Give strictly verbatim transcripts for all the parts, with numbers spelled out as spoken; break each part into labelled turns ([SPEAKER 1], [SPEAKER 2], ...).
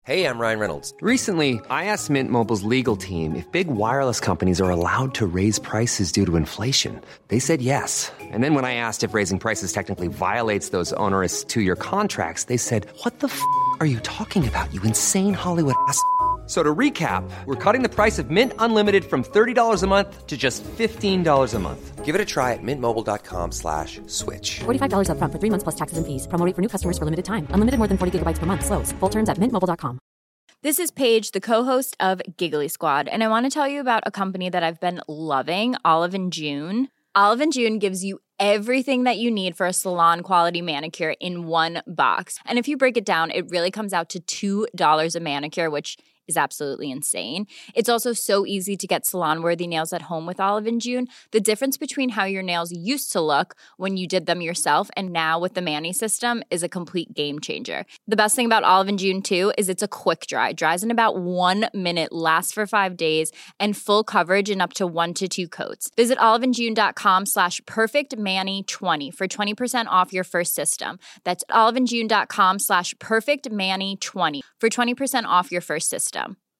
[SPEAKER 1] Hey, I'm Ryan Reynolds.
[SPEAKER 2] Recently, I asked Mint Mobile's legal team if big wireless companies are allowed to raise prices due to inflation. They said yes. And then when I asked if raising prices technically violates those onerous two-year contracts, they said, what the f*** are you talking about, you insane Hollywood ass f- So to recap, we're cutting the price of Mint Unlimited from thirty dollars a month to just fifteen dollars a month.
[SPEAKER 1] Give it a try at mintmobile.com slash switch.
[SPEAKER 3] forty-five dollars up front for three months plus taxes and fees. Promo rate for new customers for limited time. Unlimited more than forty gigabytes per month. Slows full terms at mint mobile dot com.
[SPEAKER 4] This is Paige, the co-host of Giggly Squad, and I want to tell you about a company that I've been loving, Olive and June. Olive and June gives you everything that you need for a salon-quality manicure in one box. And if you break it down, it really comes out to two dollars a manicure, which is absolutely insane. It's also so easy to get salon-worthy nails at home with Olive and June. The difference between how your nails used to look when you did them yourself and now with the Mani system is a complete game changer. The best thing about Olive and June, too, is it's a quick dry. Dries in about one minute, lasts for five days, and full coverage in up to one to two coats. Visit oliveandjune.com slash perfectmani20 for twenty percent off your first system. That's oliveandjune.com slash perfectmani20 for twenty percent off your first system.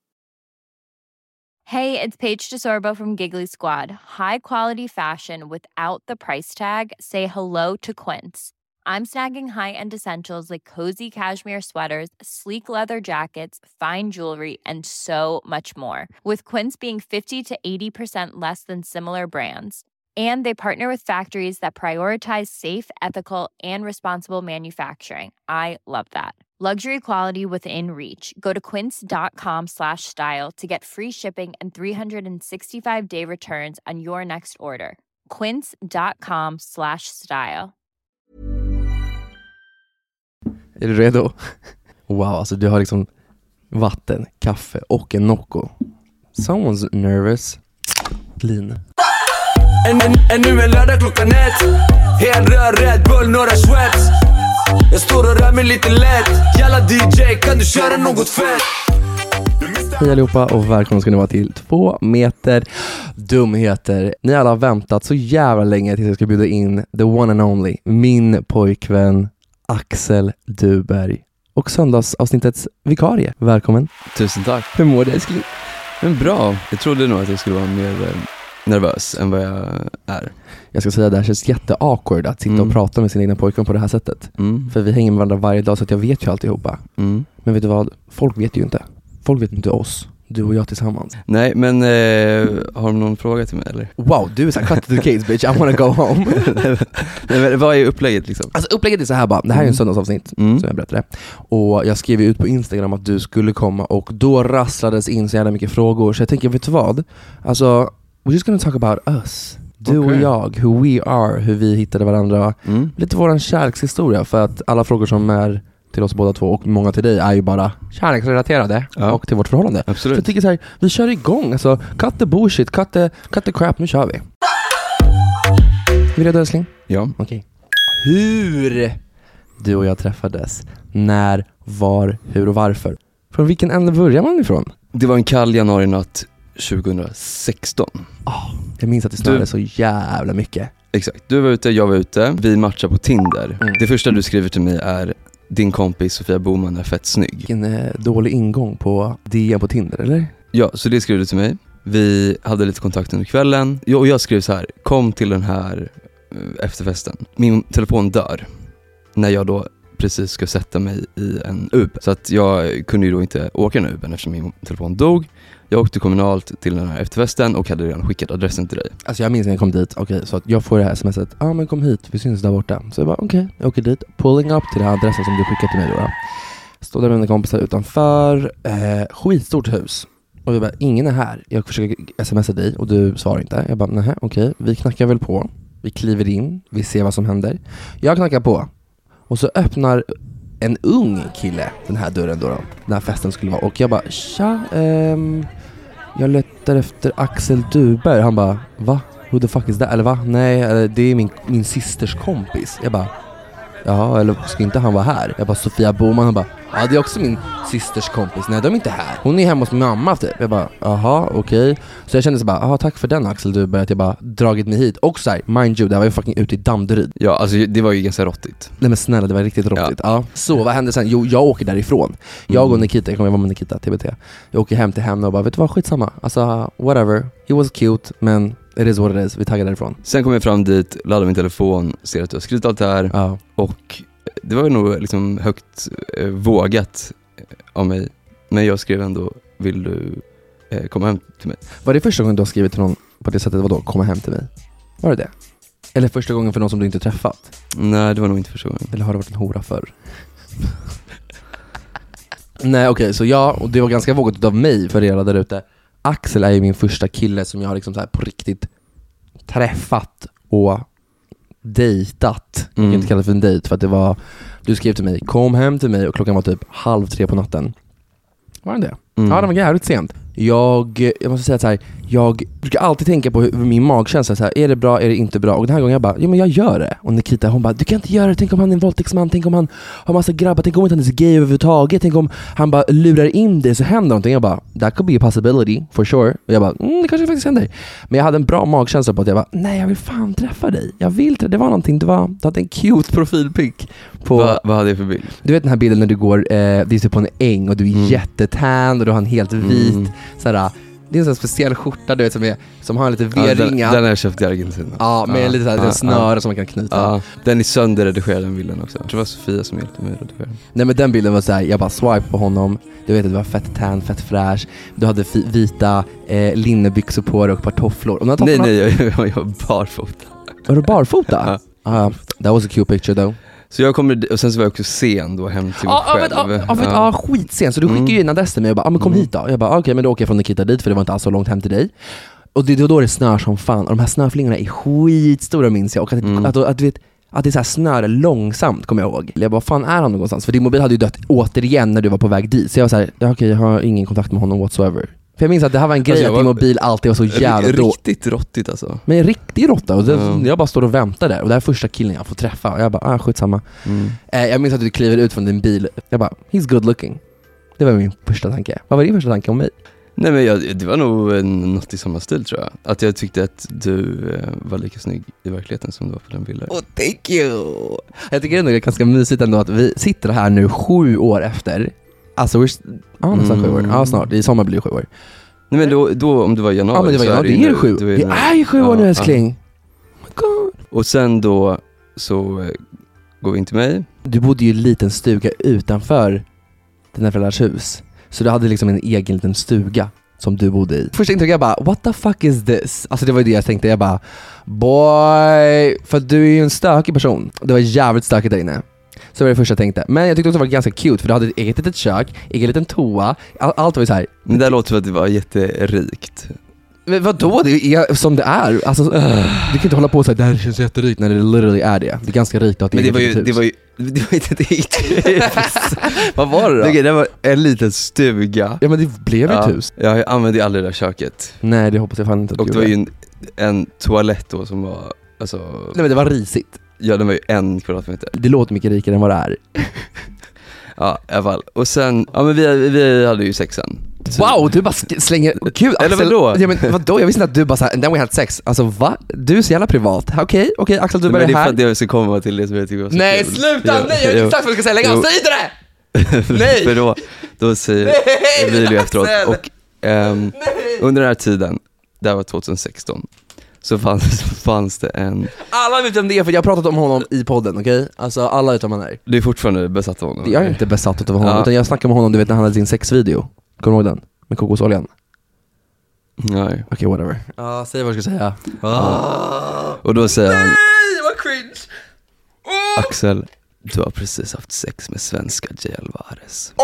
[SPEAKER 4] Hey, it's Paige DeSorbo from Giggly Squad. High quality fashion without the price tag. Say hello to Quince. I'm snagging high-end essentials like cozy cashmere sweaters, sleek leather jackets, fine jewelry, and so much more. With Quince being fifty to eighty percent less than similar brands. And they partner with factories that prioritize safe, ethical, and responsible manufacturing. I love that. Luxury quality within reach. Go to quince.com slash style to get free shipping and three sixty-five day returns on your next order. Quince.com slash style.
[SPEAKER 5] Är du redo? Wow, alltså du har liksom vatten, kaffe och en Nocco. Someone's nervous. Clean.
[SPEAKER 6] En, en, en nu är lördag klockan ett. Helt röd, Red Bull, några Schweppes. Jag står och rör mig lite lätt. Jalla D J, kan du köra något fett?
[SPEAKER 5] Hej allihopa och välkomna ska ni vara till två meter dumheter. Ni alla har väntat så jävla länge tills jag ska bjuda in the one and only, min pojkvän Axel Duberg och söndagsavsnittets vikarie. Välkommen.
[SPEAKER 7] Tusen tack.
[SPEAKER 5] Hur mår du, älskling?
[SPEAKER 7] Men bra. Jag trodde nog att jag skulle vara mer eh, nervös än vad jag är.
[SPEAKER 5] Jag ska säga att det här känns jätte-awkward att sitta
[SPEAKER 7] mm.
[SPEAKER 5] och prata med sin egna pojkvän på det här sättet.
[SPEAKER 7] Mm.
[SPEAKER 5] För vi hänger med varandra varje dag så att jag vet ju alltihopa.
[SPEAKER 7] Mm.
[SPEAKER 5] Men vet du vad? Folk vet ju inte. Folk vet inte oss. Du och jag tillsammans.
[SPEAKER 7] Nej, men eh, har du någon fråga till mig eller?
[SPEAKER 5] Wow, du är så här cut to the case bitch. I wanna go home.
[SPEAKER 7] Nej, men vad är upplägget liksom?
[SPEAKER 5] Alltså upplägget är så här bara. Det här är en söndagsavsnitt
[SPEAKER 7] mm.
[SPEAKER 5] som jag berättade. Och jag skrev ut på Instagram att du skulle komma och då rasslades in så jävla mycket frågor. Så jag tänker, vet du vad? Alltså, we're just gonna talk about us. Du okay. och jag, who we are, hur vi hittade varandra. Mm. Lite våran kärlekshistoria. För att alla frågor som är till oss båda två och många till dig är ju bara kärleksrelaterade ja. Och till vårt förhållande.
[SPEAKER 7] Absolut.
[SPEAKER 5] Så jag tycker så här, vi kör igång. Alltså, cut the bullshit, cut the, cut the crap, nu kör vi. Är vi redo, älskling?
[SPEAKER 7] Ja.
[SPEAKER 5] Okej. Okay. Hur du och jag träffades, när, var, hur och varför? Från vilken ände börjar man ifrån?
[SPEAKER 7] Det var en kall januari-natt tjugohundrasexton.
[SPEAKER 5] Oh, jag minns att det snöade du... så jävla mycket.
[SPEAKER 7] Exakt, du var ute, jag var ute. Vi matchar på Tinder.
[SPEAKER 5] Mm.
[SPEAKER 7] Det första du skriver till mig är: din kompis Sofia Boman är fett snygg.
[SPEAKER 5] Vilken eh, dålig ingång på D M på Tinder, eller?
[SPEAKER 7] Ja, så det skrev du till mig. Vi hade lite kontakt under kvällen. Jag, och jag skrev så här: kom till den här eh, efterfesten. Min telefon dör när jag då precis ska sätta mig i en Uber. Så att jag kunde ju då inte åka en Uber eftersom min telefon dog. Jag åkte kommunalt till den här efterfesten och hade redan skickat adressen till dig.
[SPEAKER 5] Alltså jag minns när jag kom dit. Okej, okay, så att jag får det här smset. Ja, ah, men kom hit. Vi syns där borta. Så jag bara, okej, okay, jag åker dit. Pulling up till den här adressen som du skickade till mig då. Står där med mina kompisar utanför. Eh, skitstort hus. Och vi bara, ingen är här. Jag försöker smsa dig och du svarar inte. Jag bara, nej, okej. Okay. Vi knackar väl på. Vi kliver in. Vi ser vad som händer. Jag knackar på. Och så öppnar en ung kille den här dörren då, då. Den här festen skulle vara. Och jag bara, tja, ehm, jag letar efter Axel Duberg. Han bara, va? Who the fuck is that? Eller va? Nej, det är min, min systers kompis. Jag bara, ja, eller ska inte han vara här? Jag bara, Sofia Boman, han bara, ja det är också min systers kompis. Nej, de är inte här. Hon är hemma hos min mamma typ. Jag bara, aha, okej. Okay. Så jag kände så bara, aha, tack för den Axel, du började jag bara dragit mig hit. Och så här, mind you, det var ju fucking ute i Danderyd.
[SPEAKER 7] Ja, alltså det var ju ganska råttigt.
[SPEAKER 5] Nej men snälla, det var riktigt råttigt. Ja. Ja. Så vad hände sen? Jo, jag åker därifrån. Jag
[SPEAKER 7] Mm.
[SPEAKER 5] och Nikita, jag kommer vara med Nikita, T B T. Jag åker hem till henne och bara, vet du vad, skitsamma. Alltså, whatever. He was cute, men it is what it is. Vi taggar därifrån.
[SPEAKER 7] Sen kom jag fram dit, laddade min telefon, ser att du har skrivit allt det här.
[SPEAKER 5] Ja.
[SPEAKER 7] Och det var ju nog liksom högt eh, vågat av mig. Men jag skrev ändå, vill du eh, komma hem till mig?
[SPEAKER 5] Var det första gången du har skrivit till någon på det sättet, vadå, komma hem till mig? Var det det? Eller första gången för någon som du inte träffat?
[SPEAKER 7] Nej, det var nog inte första gången.
[SPEAKER 5] Eller har det varit en hora förr? Nej, okej, okay, så ja, och det var ganska vågat av mig för er där ute. Axel är ju min första kille som jag har liksom så här på riktigt träffat och dejtat. Jag kan
[SPEAKER 7] Mm.
[SPEAKER 5] inte kalla det för en dejt för att det var, du skrev till mig, kom hem till mig och klockan var typ halv tre på natten. Var det det?
[SPEAKER 7] Mm.
[SPEAKER 5] Ja, det var jävligt sent. Jag, jag måste säga att så här, jag brukar alltid tänka på hur min magkänsla så här, är det bra, är det inte bra? Och den här gången jag bara, ja men jag gör det. Och Nikita, hon bara, du kan inte göra det, tänk om han är en våldtäktsman, tänk om han har massa grabbar, tänk om inte han är gay överhuvudtaget, tänk om han bara lurar in det så händer någonting. Jag bara, that could be a possibility, for sure. Och jag bara, mm, det kanske faktiskt händer. Men jag hade en bra magkänsla på att jag bara, nej jag vill fan träffa dig. Jag vill det, det var någonting, det var, du hade en cute profilpick på...
[SPEAKER 7] Va, vad hade jag för bild?
[SPEAKER 5] Du vet den här bilden när du går, eh, det är typ på en äng och du är
[SPEAKER 7] Mm.
[SPEAKER 5] jättetän och du har en helt vit,
[SPEAKER 7] Mm.
[SPEAKER 5] såhär, det är en sån speciell skjorta du vet som, är, som har en lite
[SPEAKER 7] Ja, den,
[SPEAKER 5] V-ringa.
[SPEAKER 7] den har jag köpt i Argentina.
[SPEAKER 5] Ja, med
[SPEAKER 7] Ja,
[SPEAKER 5] lite såhär,
[SPEAKER 7] ja,
[SPEAKER 5] en snöre
[SPEAKER 7] ja.
[SPEAKER 5] som man kan knyta.
[SPEAKER 7] Ja, den är sönderredigerad, den bilden också. Jag tror det var Sofia som hjälpte mig att redigera.
[SPEAKER 5] Nej men den bilden var såhär, jag bara swipe på honom. Du vet att du var fett tan, fett fräsch. Du hade fi- vita eh, linnebyxor på dig och ett par tofflor. Och
[SPEAKER 7] Nej, nej, jag, jag, jag var barfota.
[SPEAKER 5] Var du barfota? Ja, uh, that was a cute picture though.
[SPEAKER 7] Så jag kommer, och sen så var jag också sen då hem till mig
[SPEAKER 5] Ja,
[SPEAKER 7] själv.
[SPEAKER 5] ja, ja, ja, ja, skitsen. Så du skickade ju in adressen till mig och bara, ah, men kom
[SPEAKER 7] Mm.
[SPEAKER 5] hit då. Jag bara, okej, okay, men då åker jag från Nikita dit för det var inte alls så långt hem till dig. Och det är då det snör som fan. Och de här snöflingorna är skitstora minns jag. Och att,
[SPEAKER 7] Mm.
[SPEAKER 5] att, att, att, du vet, att det är så här snör långsamt kommer jag ihåg. Jag bara, vad fan är han någonstans? För din mobil hade ju dött återigen när du var på väg dit. Så jag var så här, ja, okej, okay, jag har ingen kontakt med honom whatsoever. För jag minns att det här var en grej
[SPEAKER 7] Alltså, jag
[SPEAKER 5] att din
[SPEAKER 7] var-
[SPEAKER 5] mobil alltid var så jävla då.
[SPEAKER 7] Riktigt råttigt alltså.
[SPEAKER 5] Men en riktig råtta. Och det,
[SPEAKER 7] Mm.
[SPEAKER 5] jag bara står och väntar där. Och det här är första killen jag får träffa. Och jag bara, ah, skitsamma.
[SPEAKER 7] Mm.
[SPEAKER 5] Eh, jag minns att du kliver ut från din bil. Jag bara, he's good looking. Det var min första tanke. Vad var din första tanke om mig?
[SPEAKER 7] Nej men jag, det var nog en, något i samma stil tror jag. Att jag tyckte att du eh, var lika snygg i verkligheten som du var på den bilden.
[SPEAKER 5] Oh, thank you! Jag tycker ändå det är ganska mysigt ändå att vi sitter här nu sju år efter. Alltså, we're, ja nästan
[SPEAKER 7] Mm.
[SPEAKER 5] sju år. Ja snart, i sommar blir det sju år.
[SPEAKER 7] Nej men då, då om det var i januari
[SPEAKER 5] Ja men det var
[SPEAKER 7] så
[SPEAKER 5] ja,
[SPEAKER 7] är
[SPEAKER 5] det är
[SPEAKER 7] ju
[SPEAKER 5] det
[SPEAKER 7] nu-
[SPEAKER 5] sju.
[SPEAKER 7] då
[SPEAKER 5] Det
[SPEAKER 7] nu-
[SPEAKER 5] är ju sju år
[SPEAKER 7] Ja,
[SPEAKER 5] nu
[SPEAKER 7] ja.
[SPEAKER 5] älskling. Oh my God.
[SPEAKER 7] Och sen då så eh, går vi in till mig.
[SPEAKER 5] Du bodde ju i en liten stuga utanför dina föräldrars hus. Så du hade liksom en egen liten stuga som du bodde i. Första intrycket jag bara, what the fuck is this? Alltså det var ju det jag tänkte, jag bara, boy, för du är ju en stökig person. Det var jävligt stökigt där inne. Så det var det första jag tänkte. Men jag tyckte också det var ganska cute för du hade ett eget litet kök, egen liten toa. All, allt var ju så här.
[SPEAKER 7] Men det där låter som att det var jätterikt.
[SPEAKER 5] Men vadå? Det är som det är. Alltså, du kan inte hålla på och säga det här känns jätterikt när det literally är det. Det är ganska rikt att ha ett
[SPEAKER 7] Men det
[SPEAKER 5] eget
[SPEAKER 7] var ju,
[SPEAKER 5] litet
[SPEAKER 7] det
[SPEAKER 5] hus.
[SPEAKER 7] var ju, det var inte ett eget hus.
[SPEAKER 5] Vad var det då?
[SPEAKER 7] Okej, det var en liten stuga.
[SPEAKER 5] Ja men det blev ju ett hus.
[SPEAKER 7] Jag använde ju aldrig det där köket.
[SPEAKER 5] Nej det hoppas jag fan inte att
[SPEAKER 7] Och
[SPEAKER 5] du
[SPEAKER 7] det var
[SPEAKER 5] gjorde.
[SPEAKER 7] ju en, en toalett då som var, alltså,
[SPEAKER 5] Nej men det var risigt.
[SPEAKER 7] ja den var ju en kvadratmeter.
[SPEAKER 5] Det låter mycket rikare än vad det är.
[SPEAKER 7] Ja i alla fall. Och sen, ja men vi, vi hade ju sexen. Så-
[SPEAKER 5] Wow, du bara sk- slänger, kul
[SPEAKER 7] Eller
[SPEAKER 5] Axel.
[SPEAKER 7] vadå?
[SPEAKER 5] Ja, men vadå? Jag visste inte att du bara såhär, then we had sex. Alltså va? Du är så jävla privat. Okej, okay, okej okay, Axel du
[SPEAKER 7] Men
[SPEAKER 5] börjar
[SPEAKER 7] det är för
[SPEAKER 5] här.
[SPEAKER 7] att jag ska komma till det som jag tycker var så
[SPEAKER 5] Nej
[SPEAKER 7] kul.
[SPEAKER 5] sluta,
[SPEAKER 7] Jo,
[SPEAKER 5] nej jag vet
[SPEAKER 7] jo.
[SPEAKER 5] exakt vad du ska säga, lägg av,
[SPEAKER 7] Jo.
[SPEAKER 5] säg inte det! Nej!
[SPEAKER 7] För då, då säger
[SPEAKER 5] Nej,
[SPEAKER 7] Emilio efteråt
[SPEAKER 5] Axel!
[SPEAKER 7] och ehm, under den här tiden, det här var tjugohundrasexton, så fanns, så fanns det en,
[SPEAKER 5] Alla vet vem det är för jag har pratat om honom i podden, okej? Okay? Alltså alla vet vem han är.
[SPEAKER 7] du är fortfarande besatt av honom.
[SPEAKER 5] Jag är inte besatt av honom,
[SPEAKER 7] Ja.
[SPEAKER 5] utan jag snackar med honom, du vet när han hade sin sexvideo. Kommer du ihåg den? Med kokosoljan.
[SPEAKER 7] Nej.
[SPEAKER 5] Okej, okay, whatever. Ja, uh, säg vad du ska säga.
[SPEAKER 7] Ah. Och då säger han,
[SPEAKER 5] Nej, vad cringe! Oh.
[SPEAKER 7] Axel, du har precis haft sex med svenska J. Alvarez.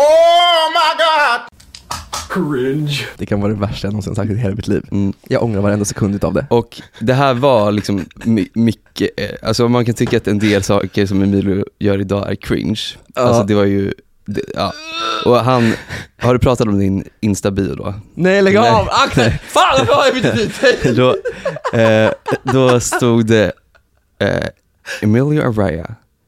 [SPEAKER 5] Det kan vara det värsta jag någonsin sagt i hela mitt liv.
[SPEAKER 7] Mm.
[SPEAKER 5] Jag ångrar varenda sekund utav det.
[SPEAKER 7] Och det här var liksom my- mycket, eh, alltså man kan tycka att en del saker som Emilio gör idag är cringe.
[SPEAKER 5] Ja.
[SPEAKER 7] Alltså det var ju, det, ja. Och han, har du pratat om din Insta-bio då?
[SPEAKER 5] Nej, lägg
[SPEAKER 7] Nej.
[SPEAKER 5] av! Axel! Fan, varför har jag bytt dit?
[SPEAKER 7] då, eh, då stod det eh, Emilio Araya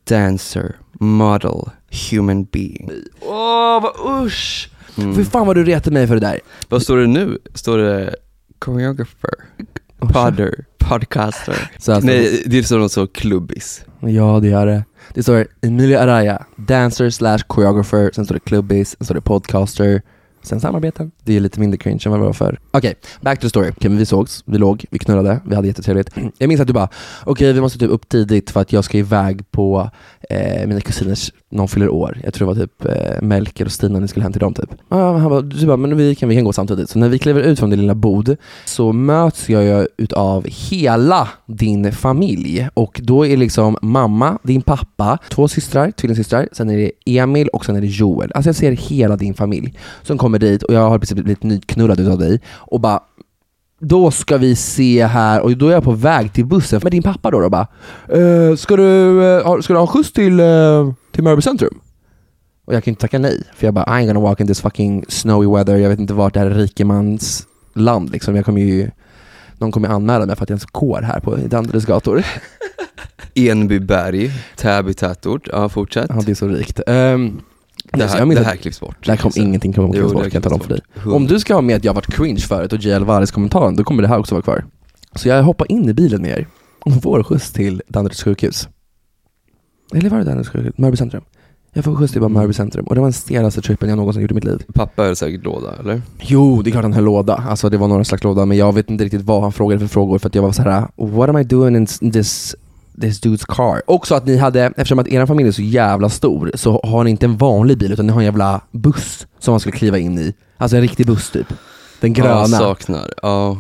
[SPEAKER 7] dancer, model, human being.
[SPEAKER 5] Åh, oh, vad usch!
[SPEAKER 7] Mm.
[SPEAKER 5] För fan vad du retar mig för det där.
[SPEAKER 7] Vad står det nu? Står det choreographer, podder, podcaster?
[SPEAKER 5] Så alltså,
[SPEAKER 7] Nej, det står något så klubbis.
[SPEAKER 5] Ja, det gör det. Det står Emilia Araya, dancer slash choreographer. Sen står det klubbis, sen står det podcaster. Sen samarbeten. Det är lite mindre cringe än vad det var för. Okej, okay, back to the story. Okay, men vi sågs, vi låg, vi knullade, vi hade jättetrevligt. Jag minns att du bara, okej okay, vi måste typ upp tidigt för att jag ska iväg på eh, mina kusiners, någon fyller år. Jag tror det var typ eh, Melker och Stina, ni skulle hem till dem typ. Ah, han bara, du bara, men vi kan, vi kan gå samtidigt. Så när vi kliver ut från det lilla bod så möts jag ju utav hela din familj. Och då är liksom mamma, din pappa, två systrar, tvillingsystrar, sen är det Emil och sen är det Joel. Alltså jag ser hela din familj som kommer dit och jag har precis blivit nyknullad utav dig och bara, då ska vi se här, och då är jag på väg till bussen med din pappa då, då bara eh, ska, du, eh, ska du ha skjuts till, eh, till Mörby centrum? Och jag kan inte tacka nej, för jag bara, I ain't gonna walk in this fucking snowy weather. Jag vet inte vart det här är rikemans land liksom. Jag kommer ju, någon kommer anmäla mig för att jag är en kår här på Danderyds gator.
[SPEAKER 7] Enbyberg, Täby tätort, ja fortsätt.
[SPEAKER 5] Ja, det är så rikt. um,
[SPEAKER 7] Det här, det här klipps bort.
[SPEAKER 5] Det här kommer ingenting kommer klippas bort, kan jag tala om för dig. Om du ska ha med att jag varit cringe förut och J. Alvarez kommentaren, då kommer det här också vara kvar. Så jag hoppar in i bilen med er och får skjuts till Danderyds sjukhus. Eller var det Danderyds sjukhus? Mörby centrum. Jag får skjuts till bara Mörby centrum. Och det var den stelaste trippen jag någonsin gjort i mitt liv.
[SPEAKER 7] Pappa är säkert låda, eller?
[SPEAKER 5] Jo, det är klart han höll låda. Alltså det var några slags låda, men jag vet inte riktigt vad han frågade för frågor. För att jag var så här: what am I doing in this... this dude's car. Också att ni hade, eftersom att er familj är så jävla stor, så har ni inte en vanlig bil utan ni har en jävla buss som man skulle kliva in i. Alltså en riktig buss typ. Den gröna.
[SPEAKER 7] Ja, saknar. Ja.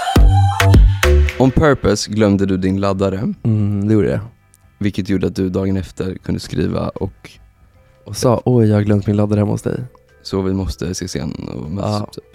[SPEAKER 7] On purpose glömde du din laddare.
[SPEAKER 5] Mm, det gjorde det.
[SPEAKER 7] Vilket gjorde att du dagen efter kunde skriva och
[SPEAKER 5] och sa, oj jag har glömt min laddare hemma hos dig.
[SPEAKER 7] Så vi måste ses igen och mötas,
[SPEAKER 5] ja.
[SPEAKER 7] typ.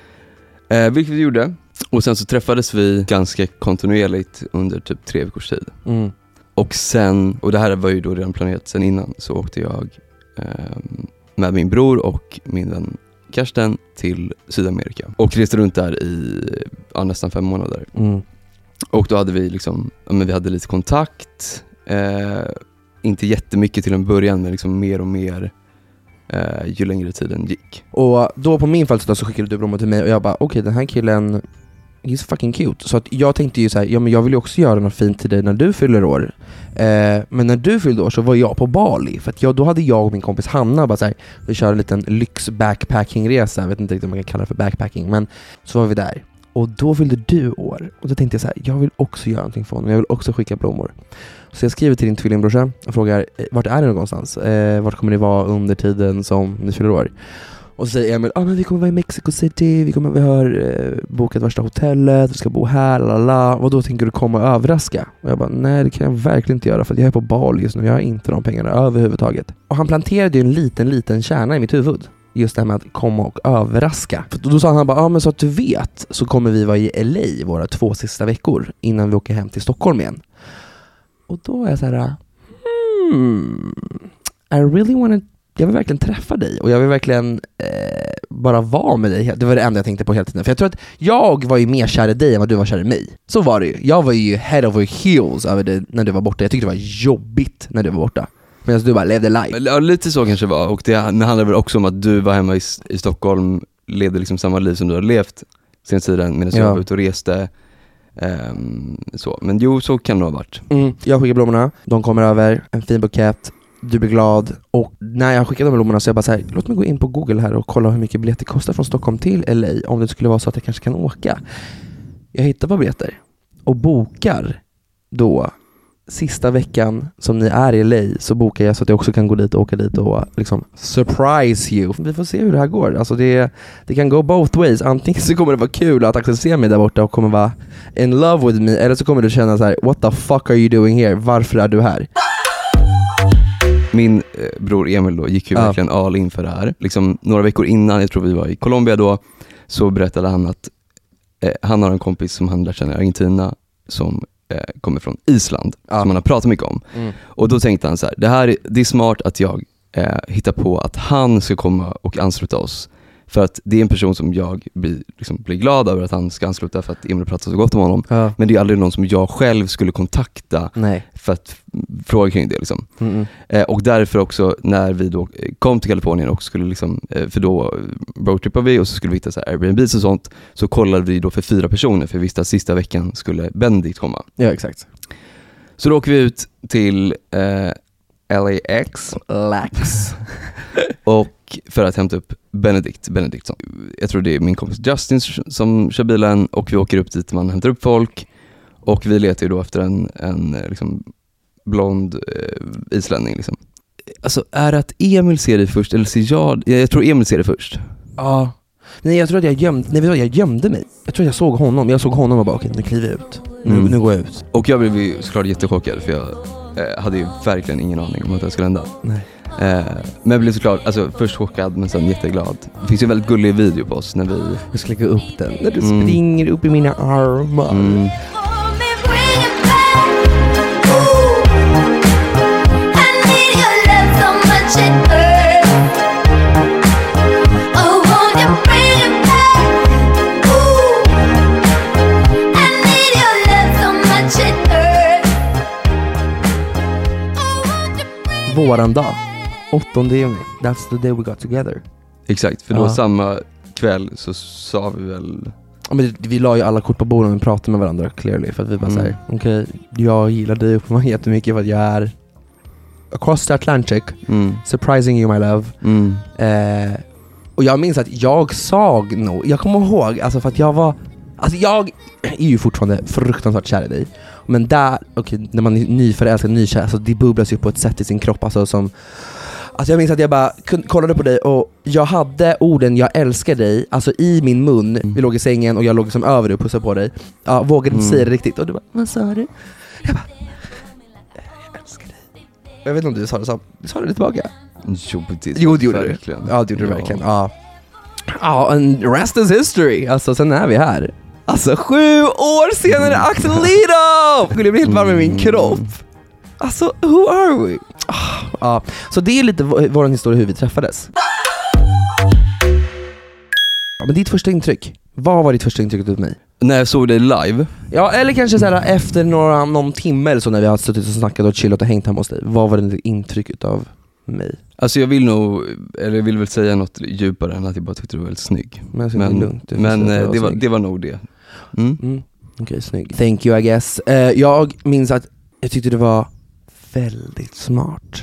[SPEAKER 7] Eh, vilket vi gjorde. Och sen så träffades vi ganska kontinuerligt under typ tre veckors tid.
[SPEAKER 5] Mm.
[SPEAKER 7] Och sen, och det här var ju då redan planerat sen innan, så åkte jag eh, med min bror och min vän Karsten till Sydamerika. Och reste runt där i ja, nästan fem månader.
[SPEAKER 5] Mm.
[SPEAKER 7] Och då hade vi liksom, ja, men vi hade lite kontakt. Eh, inte jättemycket till en början, men liksom mer och mer eh, ju längre tiden gick.
[SPEAKER 5] Och då på min födelsedag så skickade du blommor till mig och jag bara, okej okay, den här killen, he's fucking cute. Så att jag tänkte ju så här, ja men jag vill ju också göra något fint till dig när du fyller år. Eh, men när du fyllde år så var jag på Bali. För att jag, då hade jag och min kompis Hanna bara så här, vi körde en liten lyx backpacking-resa. Jag vet inte riktigt om man kan kalla det för backpacking. Men så var vi där. Och då fyllde du år. Och då tänkte jag så här, jag vill också göra någonting för honom. Jag vill också skicka blommor. Så jag skriver till din tvillingbrorsa och frågar, vart är det någonstans? Eh, vart kommer ni vara under tiden som ni fyller år? Och så säger Emil, ah, men vi kommer vara i Mexico City, vi, kommer, vi har eh, bokat värsta hotellet, vi ska bo här, lalala. Vad då tänker du komma och överraska? Och jag bara, nej det kan jag verkligen inte göra för att jag är på Bali just nu, jag har inte de pengarna överhuvudtaget. Och han planterade ju en liten, liten kärna i mitt huvud. Just det här med att komma och överraska. För då sa han bara, ja ah, men så att du vet så kommer vi vara i L A våra två sista veckor innan vi åker hem till Stockholm igen. Och då är jag så här, hmm, I really wanna, jag vill verkligen träffa dig och jag vill verkligen eh, bara vara med dig. Det var det enda jag tänkte på hela tiden. För jag tror att jag var ju mer kär i dig än vad du var kär i mig. Så var det ju. Jag var ju head over heels över det när du var borta. Jag tyckte det var jobbigt när du var borta. Medan du bara levde life.
[SPEAKER 7] Ja, lite så kanske var. Och det handlar väl också om att du var hemma i, i Stockholm, levde liksom samma liv som du har levt sen tiden medan
[SPEAKER 5] ja.
[SPEAKER 7] jag var ute och reste. Um, så. Men jo, så kan det ha varit.
[SPEAKER 5] Mm, jag skickar blommorna, de kommer över, en fin bukett, du blir glad. Och när jag skickade de blommorna så jag bara så här, låt mig gå in på Google här och kolla hur mycket biljetter kostar från Stockholm till L A om det skulle vara så att jag kanske kan åka. Jag hittar på biljetter och bokar då sista veckan som ni är i L A, så bokar jag så att jag också kan gå dit och åka dit och liksom surprise you. Vi får se hur det här går. Alltså det, det kan go both ways. Antingen så kommer det vara kul att Axel ser mig där borta och kommer vara in love with me, eller så kommer du känna så här: what the fuck are you doing here? Varför är du här?
[SPEAKER 7] Min eh, bror Emil då gick ju
[SPEAKER 5] ja.
[SPEAKER 7] verkligen all in för det här. Liksom några veckor innan, jag tror vi var i Colombia då, så berättade han att eh, han har en kompis som han lär känna i Argentina som eh, kommer från Island,
[SPEAKER 5] ja.
[SPEAKER 7] som han har pratat mycket om. Mm. Och då tänkte han så här, det här det är smart att jag eh, hittar på att han ska komma och ansluta oss. För att det är en person som jag blir, liksom, blir glad över att han ska ansluta för att Emil pratar så gott om honom.
[SPEAKER 5] Ja.
[SPEAKER 7] Men det är aldrig någon som jag själv skulle kontakta
[SPEAKER 5] Nej.
[SPEAKER 7] för att fråga kring det liksom.
[SPEAKER 5] Mm-mm.
[SPEAKER 7] Eh, och därför också när vi då kom till Kalifornien och skulle liksom, eh, för då roadtrippade vi och så skulle vi hitta så här Airbnbs och sånt, så kollade vi då för fyra personer för vi visste att sista veckan skulle Benedikt komma.
[SPEAKER 5] Ja, exakt.
[SPEAKER 7] Så då åker vi ut till eh, L A X
[SPEAKER 5] Lax.
[SPEAKER 7] och för att hämta upp Benedikt Benediktsson. Jag tror det är min kompis Justin som kör bilen och vi åker upp dit, man hämtar upp folk och vi letar ju då efter en, en liksom blond eh, islänning liksom. Alltså är det att Emil ser det först eller ser jag? Jag tror Emil ser det först.
[SPEAKER 5] Ja. Nej, jag tror att jag gömde, nej, vet du vad, jag gömde mig. Jag tror att jag såg honom. Jag såg honom och bara okej, nu kliver jag ut. Nu,
[SPEAKER 7] Mm.
[SPEAKER 5] nu går jag ut.
[SPEAKER 7] Och jag blev ju såklart jättechockad för jag eh, hade ju verkligen ingen aning om att det skulle hända.
[SPEAKER 5] Nej.
[SPEAKER 7] Eh, men jag blev såklart, alltså först chockad men sen jätteglad. Det finns ju en väldigt gullig video på oss när vi...
[SPEAKER 5] Jag ska lägga upp den. När du
[SPEAKER 7] Mm.
[SPEAKER 5] springer upp i mina armar.
[SPEAKER 7] Mm,
[SPEAKER 5] Våran dag. åttonde juni. That's the day we got together.
[SPEAKER 7] exakt, för då
[SPEAKER 5] Ja.
[SPEAKER 7] samma kväll så sa vi väl...
[SPEAKER 5] Ja, men det- vi la ju alla kort på bordet och pratade med varandra clearly. För att vi bara
[SPEAKER 7] Mm.
[SPEAKER 5] säger, okej, jag gillar dig uppenbarligen jättemycket för att jag är across the Atlantic,
[SPEAKER 7] Mm,
[SPEAKER 5] surprising you my love.
[SPEAKER 7] mm,
[SPEAKER 5] Eh, och jag minns att jag såg nog, jag kommer ihåg, alltså för att jag var, alltså jag är ju fortfarande fruktansvärt kär i dig. Men där, okej, när man är nyförälskad, nykär, alltså det bubblas ju på ett sätt i sin kropp, alltså som, alltså jag minns att jag bara kun- kollade på dig och jag hade orden jag älskar dig, alltså i min mun.
[SPEAKER 7] Mm.
[SPEAKER 5] Vi låg i sängen och jag låg liksom över dig och pussade på dig. Ja, vågade inte
[SPEAKER 7] Mm.
[SPEAKER 5] säga det riktigt och du bara, vad sa du? Jag bara, jag älskar dig. Jag vet inte om du sa det, sa, sa du det tillbaka?
[SPEAKER 7] jo, det,
[SPEAKER 5] Jo, det gjorde du.
[SPEAKER 7] verkligen.
[SPEAKER 5] Ja, det gjorde du verkligen. Ja. Ja, and rest is history. Alltså, sen är vi här. Alltså, sju år senare, Axel Lido! Jag blir helt varm i min kropp. Alltså, who are we? Ah, ja, så det är lite v- vår historia hur vi träffades. Ja, men ditt första intryck. Vad var ditt första intryck av mig?
[SPEAKER 7] När jag såg dig live,
[SPEAKER 5] Ja, eller kanske såhär efter några, någon timme eller så när vi har suttit och snackat och chillat och hängt hemma hos dig. Vad var ditt intryck av mig?
[SPEAKER 7] alltså jag vill nog, eller jag vill väl säga något djupare än att jag bara tyckte du var väldigt snygg.
[SPEAKER 5] Men, jag tycker
[SPEAKER 7] Men,
[SPEAKER 5] det är lugnt. Du får
[SPEAKER 7] men
[SPEAKER 5] säga att jag
[SPEAKER 7] eh, det, var,
[SPEAKER 5] snygg.
[SPEAKER 7] det var nog det. Mm.
[SPEAKER 5] Mm. Okej, okay, snygg. Thank you I guess. Uh, jag minns att jag tyckte det var väldigt smart.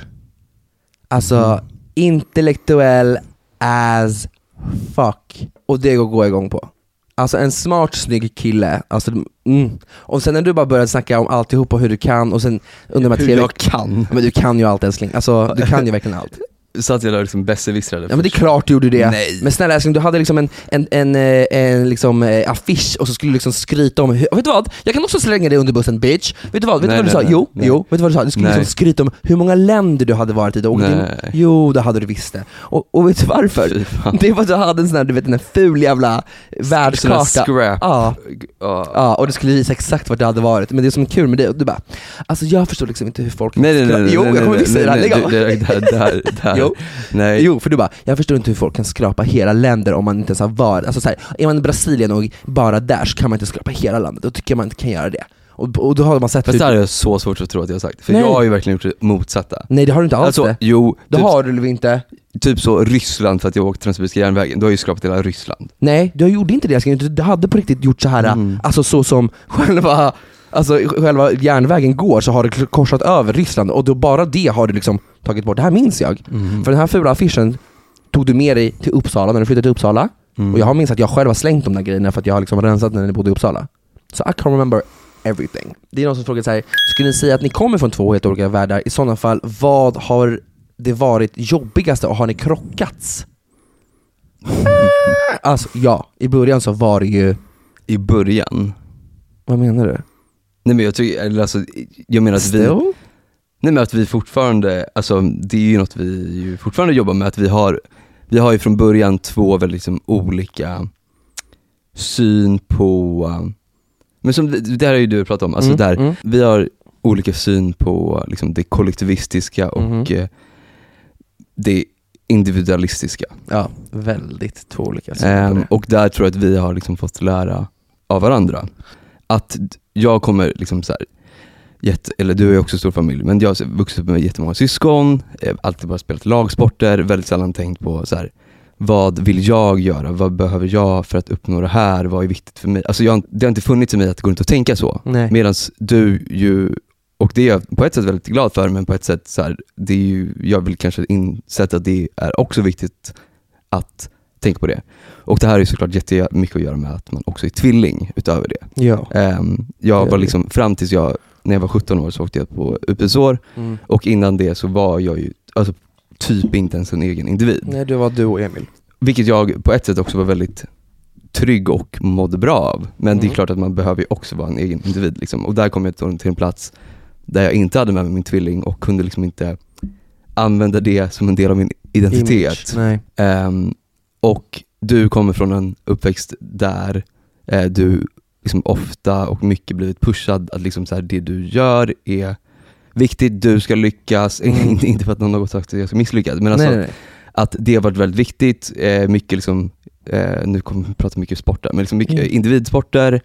[SPEAKER 5] Alltså,
[SPEAKER 7] Mm.
[SPEAKER 5] intellektuell as fuck. Och det går igång på. Alltså en smart, snygg kille. Alltså, mm. Och sen när du bara började snacka om alltihop och hur du kan och sen under de här
[SPEAKER 7] Hur
[SPEAKER 5] tre
[SPEAKER 7] jag
[SPEAKER 5] veck-
[SPEAKER 7] kan.
[SPEAKER 5] Men du kan ju allt älskling. Alltså du kan ju verkligen allt.
[SPEAKER 7] Så att jag där liksom besserwissrade.
[SPEAKER 5] Ja men det är klart du gjorde det.
[SPEAKER 7] Nej.
[SPEAKER 5] Men snälla älskling, du hade liksom en, en, en, eh, en liksom, eh, affisch och så skulle du liksom skryta om hur, vet du vad? Jag kan också slänga dig under bussen bitch. Vet du vad? Vet
[SPEAKER 7] Nej,
[SPEAKER 5] du vad du
[SPEAKER 7] nej,
[SPEAKER 5] sa?
[SPEAKER 7] nej,
[SPEAKER 5] Jo,
[SPEAKER 7] nej.
[SPEAKER 5] jo, vet du vad du sa? Du skulle
[SPEAKER 7] Nej.
[SPEAKER 5] liksom skryta om hur många länder du hade varit i det. Och din,
[SPEAKER 7] Nej.
[SPEAKER 5] jo, det hade du visst det. Och, och vet du varför?
[SPEAKER 7] Fy fan.
[SPEAKER 5] Det var att du hade en sån här, du vet, en ful jävla världskarta.
[SPEAKER 7] Sån här scrap.
[SPEAKER 5] Ja.
[SPEAKER 7] Ja.
[SPEAKER 5] Ja, och det skulle visa exakt vart det hade varit. Men det som är kul med det, och du bara, alltså jag förstår liksom inte hur folk...
[SPEAKER 7] Nej nej nej, nej,
[SPEAKER 5] Jo,
[SPEAKER 7] nej,
[SPEAKER 5] jag kommer
[SPEAKER 7] nej,
[SPEAKER 5] inte säga det här,
[SPEAKER 7] nej,
[SPEAKER 5] lägg av.
[SPEAKER 7] nej, det, det, det, här, det här.
[SPEAKER 5] Jo.
[SPEAKER 7] Nej.
[SPEAKER 5] Jo, för du bara, jag förstår inte hur folk kan skrapa hela länder om man inte ens har varit, alltså så här, är man i Brasilien och bara där så kan man inte skrapa hela landet, då tycker jag man inte kan göra det. Och, och då har man sett
[SPEAKER 7] Fast
[SPEAKER 5] hur...
[SPEAKER 7] det här är jag så svårt att tro att jag har sagt. För
[SPEAKER 5] Nej.
[SPEAKER 7] jag har ju verkligen gjort det motsatta.
[SPEAKER 5] Nej det har du inte alls
[SPEAKER 7] Alltså,
[SPEAKER 5] det.
[SPEAKER 7] jo,
[SPEAKER 5] Det
[SPEAKER 7] typ,
[SPEAKER 5] har du väl inte?
[SPEAKER 7] typ så Ryssland för att jag åkte Transsibiriska järnvägen. Du har ju skrapat hela Ryssland.
[SPEAKER 5] Nej, du gjorde inte det. Jag du hade på riktigt gjort så här,
[SPEAKER 7] Mm.
[SPEAKER 5] alltså så som själva, alltså själva järnvägen går, så har du korsat över Ryssland och då bara det har du liksom tagit bort. Det här minns jag.
[SPEAKER 7] Mm.
[SPEAKER 5] För den här fula affischen tog du med dig till Uppsala när du flyttade till Uppsala.
[SPEAKER 7] Mm.
[SPEAKER 5] Och jag har minns att jag själv har slängt de där grejerna för att jag har liksom rensat när ni bodde i Uppsala. Så I can remember everything. Det är någon som frågar så här: skulle ni säga att ni kommer från två helt olika världar? I sådana fall, vad har det varit jobbigaste och har ni krockats? Alltså ja, i början så var det ju...
[SPEAKER 7] I början.
[SPEAKER 5] Vad menar du?
[SPEAKER 7] Nej men jag tycker, eller alltså, jag menar att vi...
[SPEAKER 5] Still?
[SPEAKER 7] Nej men att vi fortfarande, alltså det är ju något vi ju fortfarande jobbar med, att vi har vi har ju från början två väldigt liksom olika syn på, um, men som det, det här är ju du pratat om, alltså
[SPEAKER 5] Mm,
[SPEAKER 7] där
[SPEAKER 5] mm.
[SPEAKER 7] vi har olika syn på liksom det kollektivistiska och
[SPEAKER 5] Mhm.
[SPEAKER 7] eh, det individualistiska.
[SPEAKER 5] Ja, väldigt två olika saker.
[SPEAKER 7] Um, och där tror jag att vi har liksom fått lära av varandra. Att jag kommer liksom så här, jätte, eller du är också stor familj, men jag har vuxit upp med jättemånga syskon, alltid bara spelat lagsporter, väldigt sällan tänkt på så här, vad vill jag göra, vad behöver jag för att uppnå det här, vad är viktigt för mig. Alltså jag, det har inte funnits i mig att det går inte att tänka så. Medan du ju, och det är jag på ett sätt väldigt glad för, men på ett sätt så här, det är ju, jag vill kanske insett att det är också viktigt att tänka på det. Och det här är ju såklart jättemycket att göra med att man också är tvilling utöver det.
[SPEAKER 5] Ja.
[SPEAKER 7] Um, jag var liksom, fram tills jag, när jag var sjutton år så åkte jag på U P S-år, mm. och innan det så var jag ju alltså, typ inte ens en egen individ.
[SPEAKER 5] Nej, det var du och Emil.
[SPEAKER 7] Vilket jag på ett sätt också var väldigt trygg och mådde bra av. Men mm. det är klart att man behöver ju också vara en egen individ. Liksom. Och där kom jag till en plats där jag inte hade med mig min tvilling och kunde liksom inte använda det som en del av min identitet.
[SPEAKER 5] Nej.
[SPEAKER 7] Um, och du kommer från en uppväxt där uh, du liksom ofta och mycket blivit pushad att liksom så här, det du gör är viktigt, du ska lyckas. Mm. Inte för att någon har sagt att jag ska misslyckas, men alltså nej, nej. Att det har varit väldigt viktigt. Uh, mycket liksom, uh, nu kommer vi prata mycket sport där, men liksom mycket mm. individsporter.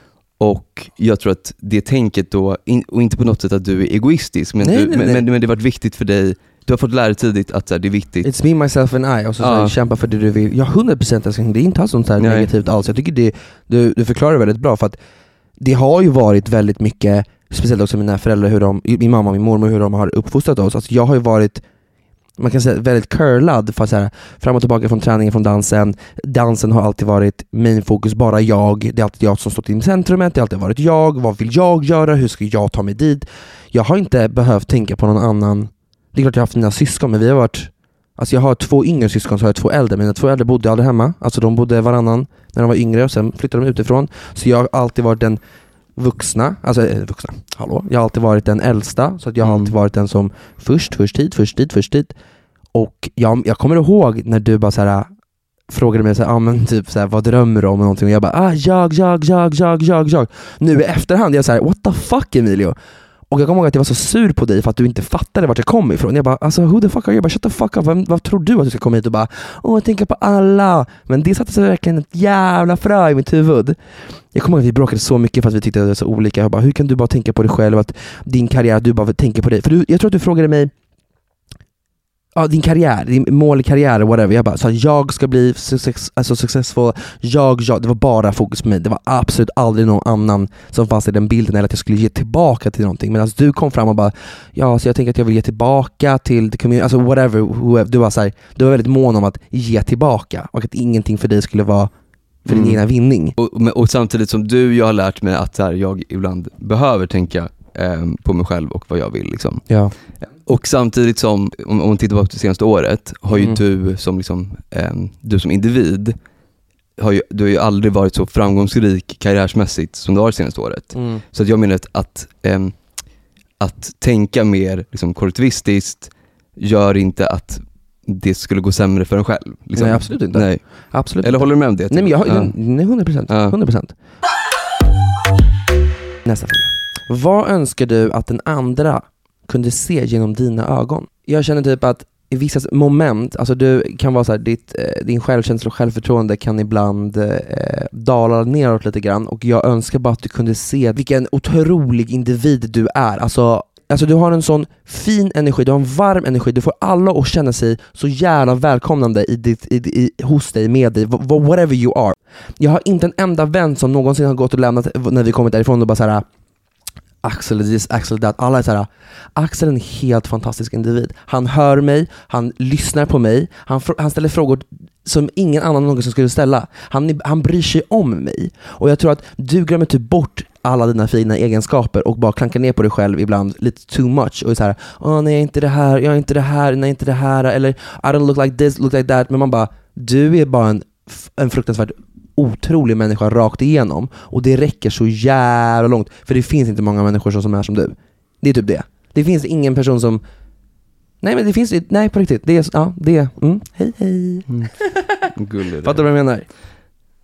[SPEAKER 7] Och jag tror att det tänket då, in, och inte på något sätt att du är egoistisk, men,
[SPEAKER 5] nej,
[SPEAKER 7] du,
[SPEAKER 5] nej,
[SPEAKER 7] men,
[SPEAKER 5] nej.
[SPEAKER 7] men, men det har varit viktigt för dig. Du har fått lära dig tidigt att så här, det är viktigt.
[SPEAKER 5] It's me, myself and I. Och så,
[SPEAKER 7] ja.
[SPEAKER 5] så kämpa för det du vill. Jag hundra procent älskling, det är inte alls sånt här negativt alls. Jag tycker det, du, du förklarar det väldigt bra, för att det har ju varit väldigt mycket, speciellt också mina föräldrar, hur de, min mamma och min mormor, hur de har uppfostrat oss. Alltså jag har ju varit, man kan säga, väldigt curlad för så här, fram och tillbaka från träningen, från dansen. Dansen har alltid varit min fokus, bara jag. Det är alltid jag som stått i centrumet, det har alltid varit jag. Vad vill jag göra? Hur ska jag ta mig dit? Jag har inte behövt tänka på någon annan. Det är klart jag har haft mina syskon, men vi har varit, alltså jag har två yngre syskon, så har jag två äldre. Mina två äldre bodde aldrig hemma. Alltså de bodde varannan när de var yngre, och sen flyttade de utifrån. Så jag har alltid varit den vuxna, alltså äh, vuxna, hallå. Jag har alltid varit den äldsta, så att jag har mm. alltid varit den som först, först tid, först tid, först tid. Och jag, jag kommer ihåg när du bara så här frågade mig så här, ah, men typ så här, vad drömmer du om och någonting, och jag bara, ah, jag, jag, jag, jag, jag, jag. Nu i efterhand, jag säger, what the fuck Emilio? Och jag kommer ihåg att jag var så sur på dig för att du inte fattade vart jag kom ifrån. Jag bara, alltså who the fuck are you? Jag bara, shut the fuck up. Vad, vad tror du att du ska komma hit och bara, åh, jag tänker på alla. Men det satte sig verkligen ett jävla frö i mitt huvud. Jag kommer ihåg att vi bråkade så mycket för att vi tyckte att det var så olika. Jag bara, hur kan du bara tänka på dig själv, att din karriär, att du bara tänker på dig? För du, jag tror att du frågade mig, ja, din karriär, din mål i karriär, whatever. Jag bara, så jag ska bli success, alltså successful. Jag, jag, det var bara fokus på mig. Det var absolut aldrig någon annan som fanns i den bilden, eller att jag skulle ge tillbaka till någonting. Men alltså, du kom fram och bara, ja, så jag tänker att jag vill ge tillbaka till the community, alltså whatever, whoever. Du var så här, du var väldigt mån om att ge tillbaka, och att ingenting för dig skulle vara för din mm. egna vinning.
[SPEAKER 7] Och, och samtidigt som du, jag har lärt mig att här, jag ibland behöver tänka eh, på mig själv och vad jag vill liksom.
[SPEAKER 5] Ja.
[SPEAKER 7] Och samtidigt som, om man tittar på det senaste året, har ju mm. du som liksom, eh, du som individ, har ju, du har ju aldrig varit så framgångsrik karriärsmässigt som du har det senaste året. Mm. Så att jag menar att, att, eh, att tänka mer liksom kollektivistiskt gör inte att det skulle gå sämre för en själv. Liksom.
[SPEAKER 5] Nej, absolut inte.
[SPEAKER 7] Nej.
[SPEAKER 5] Absolut
[SPEAKER 7] Eller
[SPEAKER 5] inte.
[SPEAKER 7] håller du med om det?
[SPEAKER 5] Nej, men jag, ja. nej, hundra procent.
[SPEAKER 7] Ja.
[SPEAKER 5] hundra procent. Nästa fråga. Vad önskar du att den andra kunde se genom dina ögon? Jag känner typ att i vissa moment, alltså du kan vara så här, ditt, eh, din självkänsla och självförtroende kan ibland eh, dala neråt lite grann, och jag önskar bara att du kunde se vilken otrolig individ du är. Alltså, alltså du har en sån fin energi, du har en varm energi, du får alla att känna sig så jävla välkomnande i ditt, i, i, hos dig, med dig, whatever you are. Jag har inte en enda vän som någonsin har gått och lämnat när vi kommit därifrån och bara så här, Axel this, Axel that. Alla är så här, Axel är en helt fantastisk individ. Han hör mig, han lyssnar på mig, han, han ställer frågor som ingen annan någonsin skulle ställa. Han, han bryr sig om mig. Och jag tror att du glömmer typ bort alla dina fina egenskaper och bara klankar ner på dig själv ibland lite too much och är så här, åh nej, jag är inte det här, jag är inte det här, nej, inte det här, eller I don't look like this, look like that. Men man bara, du är bara en, en fruktansvärt otrolig människa rakt igenom, och det räcker så jävla långt, för det finns inte många människor som är som du. Det är typ det. Det finns ingen person som, nej men det finns, nej på riktigt, det är, ja, det är, mm. hej hej. Mm.
[SPEAKER 7] Gullig.
[SPEAKER 5] Fattar du vad jag menar?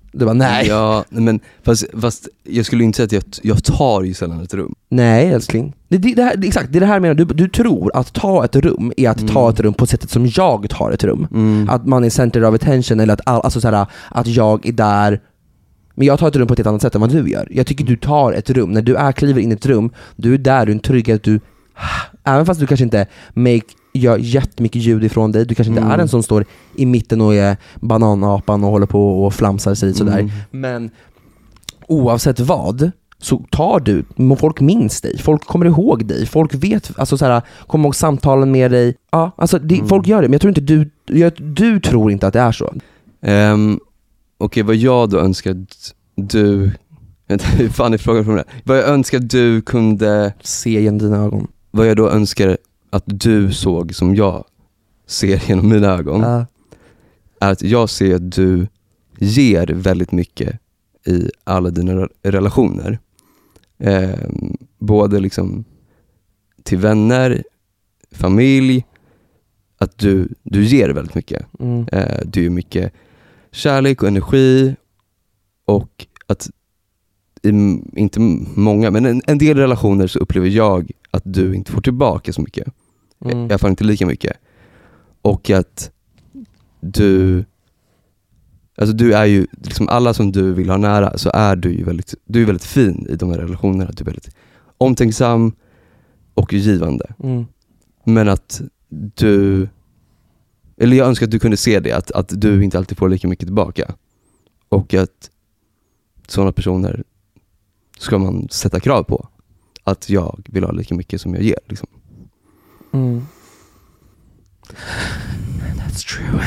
[SPEAKER 5] Du bara nej.
[SPEAKER 7] Ja, men fast, fast jag skulle inte säga att jag, jag tar ju sällan ett rum.
[SPEAKER 5] Nej älskling. Det, det, det här, det, exakt, det är det här jag menar. Du, du tror att ta ett rum är att mm. ta ett rum på sättet som jag tar ett rum. Mm. Att man är center of attention, eller att, all, alltså så här, att jag är där. Men jag tar ett rum på ett helt annat sätt än vad du gör. Jag tycker du tar ett rum. När du är kliver in i ett rum, du är där, du är en trygghet. Du, även fast du kanske inte make, gör jättemycket ljud ifrån dig. Du kanske inte mm. är den som står i mitten och är bananapan och håller på och flamsar sig sådär. Mm. Men oavsett vad så tar du, folk minns dig, folk kommer ihåg dig, folk vet, alltså såhär, kommer ihåg samtalen med dig. Ja, alltså det, mm. folk gör det, men jag tror inte du, jag, du tror inte att det är så.
[SPEAKER 7] Um, Okej, okay, vad jag då önskar att du, hur fan är frågan från det? Vad jag önskar att du kunde
[SPEAKER 5] se genom dina ögon.
[SPEAKER 7] Vad jag då önskar att du såg som jag ser genom mina ögon uh. är att jag ser att du ger väldigt mycket i alla dina relationer. Eh, både liksom till vänner, familj, att du, du ger väldigt mycket. Mm. Eh, du ger mycket kärlek och energi, och att i, inte många, men en, en del relationer så upplever jag att du inte får tillbaka så mycket. Mm. Jag får inte lika mycket. Och att du alltså du är ju liksom, alla som du vill ha nära, så är du ju väldigt, du är väldigt fin i de här relationerna. Du är väldigt omtänksam och givande. Mm. Men att du, eller jag önskar att du kunde se det, att, att du inte alltid får lika mycket tillbaka. Och att sådana personer ska man sätta krav på. Att jag vill ha lika mycket som jag ger liksom. Mm.
[SPEAKER 5] That's true.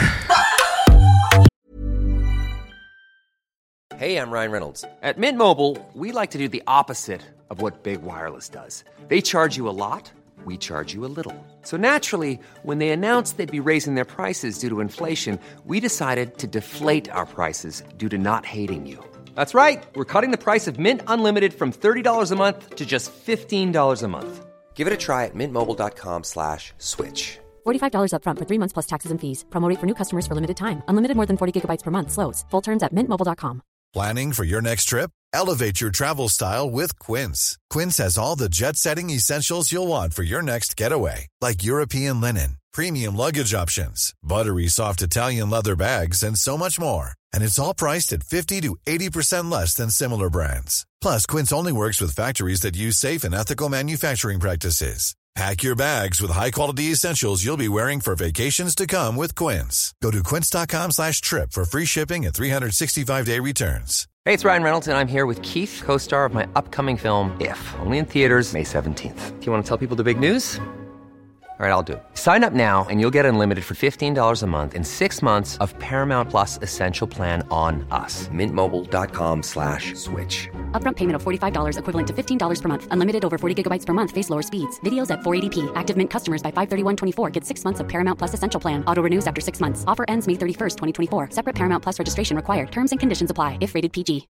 [SPEAKER 1] Hey, I'm Ryan Reynolds. At Mint Mobile, we like to do the opposite of what Big Wireless does. They charge you a lot, we charge you a little. So naturally, when they announced they'd be raising their prices due to inflation, we decided to deflate our prices due to not hating you. That's right. We're cutting the price of Mint Unlimited from thirty dollars a month to just fifteen dollars a month. Give it a try at mintmobile.com slash switch.
[SPEAKER 3] forty-five dollars up front for three months plus taxes and fees. Promo rate for new customers for limited time. Unlimited more than forty gigabytes per month slows. Full terms at mint mobile dot com.
[SPEAKER 8] Planning for your next trip? Elevate your travel style with Quince. Quince has all the jet-setting essentials you'll want for your next getaway, like European linen, premium luggage options, buttery soft Italian leather bags, and so much more. And it's all priced at fifty to eighty percent less than similar brands. Plus, Quince only works with factories that use safe and ethical manufacturing practices. Pack your bags with high-quality essentials you'll be wearing for vacations to come with Quince. Go to quince.com slash trip for free shipping and three sixty-five day returns.
[SPEAKER 1] Hey, it's Ryan Reynolds, and I'm here with Keith, co-star of my upcoming film, If, only in theaters May seventeenth. Do you want to tell people the big news? All right, I'll do it. Sign up now and you'll get unlimited for fifteen dollars a month and six months of Paramount Plus Essential Plan on us. Mintmobile.com slash switch.
[SPEAKER 3] Upfront payment of forty-five dollars equivalent to fifteen dollars per month. Unlimited over forty gigabytes per month. Face lower speeds. Videos at four eighty p. Active Mint customers by five thirty-one twenty-four get six months of Paramount Plus Essential Plan. Auto renews after six months. Offer ends May thirty-first, twenty twenty-four. Separate Paramount Plus registration required. Terms and conditions apply if rated P G.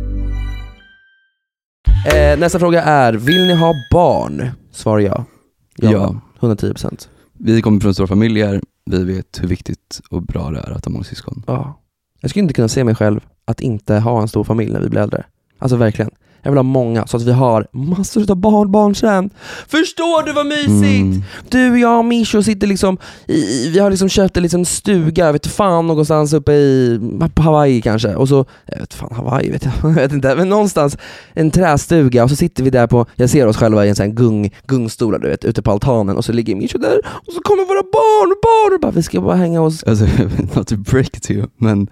[SPEAKER 5] Eh, nästa fråga är, vill ni ha barn? Svarar jag. Ja.
[SPEAKER 7] ja.
[SPEAKER 5] hundratio procent.
[SPEAKER 7] Vi kommer från stora familjer. Vi vet hur viktigt och bra det är att ha många syskon.
[SPEAKER 5] Ja. Jag skulle inte kunna se mig själv att inte ha en stor familj när vi blir äldre. Alltså verkligen. Jag vill ha många så att vi har massor av barnbarn sen. Förstår du vad mysigt? Mm. Du, jag och Misho sitter liksom i, vi har liksom köpt en liten stuga, jag vet fan, någonstans uppe i på Hawaii kanske. Och så, jag vet fan, Hawaii vet jag, jag vet inte, men någonstans en trästuga, och så sitter vi där på, jag ser oss själva i en sån här gung, gungstolar, du vet, ute på altanen, och så ligger Misho där, och så kommer våra barn, barn, och bara, vi ska bara hänga oss.
[SPEAKER 7] Alltså, not to break it to you, men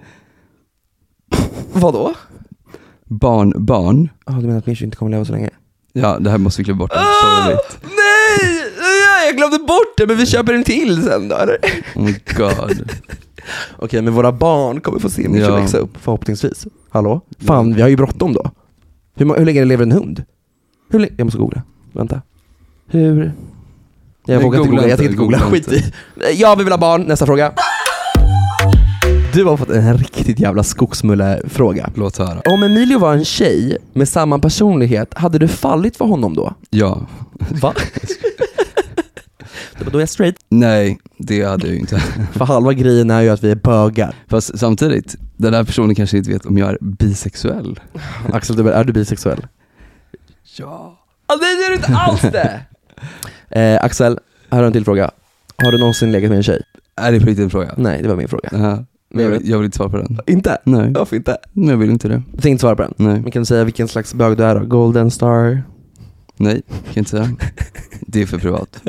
[SPEAKER 5] vadå?
[SPEAKER 7] Barn, barn.
[SPEAKER 5] Ja, oh, du menar att Misho inte kommer leva så länge?
[SPEAKER 7] Ja, det här måste vi glömma bort.
[SPEAKER 5] Oh, nej! Jag glömde bort det, men vi köper en till sen då, eller?
[SPEAKER 7] Oh my god. Okej,
[SPEAKER 5] okay, men våra barn kommer få se Misho ja. växa upp, förhoppningsvis. Hallå? Fan, vi har ju bråttom då. Hur, hur länge lever en hund? Hur länge? Jag måste googla. Vänta. Hur? Jag vågar inte googla, jag tänkte inte googla. Skit i. Ja, vi vill ha barn. Nästa fråga. Du har fått en riktigt jävla skogsmulle-fråga.
[SPEAKER 7] Låt höra.
[SPEAKER 5] Om Emilio var en tjej med samma personlighet, hade du fallit för honom då?
[SPEAKER 7] Ja.
[SPEAKER 5] Va? Då är jag straight.
[SPEAKER 7] Nej, det hade jag ju inte.
[SPEAKER 5] För halva grejen är ju att vi är bögar.
[SPEAKER 7] Fast samtidigt, den här personen kanske inte vet om jag är bisexuell.
[SPEAKER 5] Axel, du, är du bisexuell?
[SPEAKER 7] Ja.
[SPEAKER 5] Alltså, det är du inte alls det! eh, Axel, här har en till fråga. Har du någonsin legat med en tjej?
[SPEAKER 7] Är det på riktigt en fråga?
[SPEAKER 5] Nej, det var min fråga.
[SPEAKER 7] Uh-huh. Men jag, jag vill inte svara på den.
[SPEAKER 5] Inte?
[SPEAKER 7] Nej.
[SPEAKER 5] Varför inte?
[SPEAKER 7] Men jag vill inte det.
[SPEAKER 5] Du tänkte inte svara på den?
[SPEAKER 7] Nej.
[SPEAKER 5] Men kan du säga vilken slags bög du är då? Golden star?
[SPEAKER 7] Nej, kan inte säga. Det är för privat.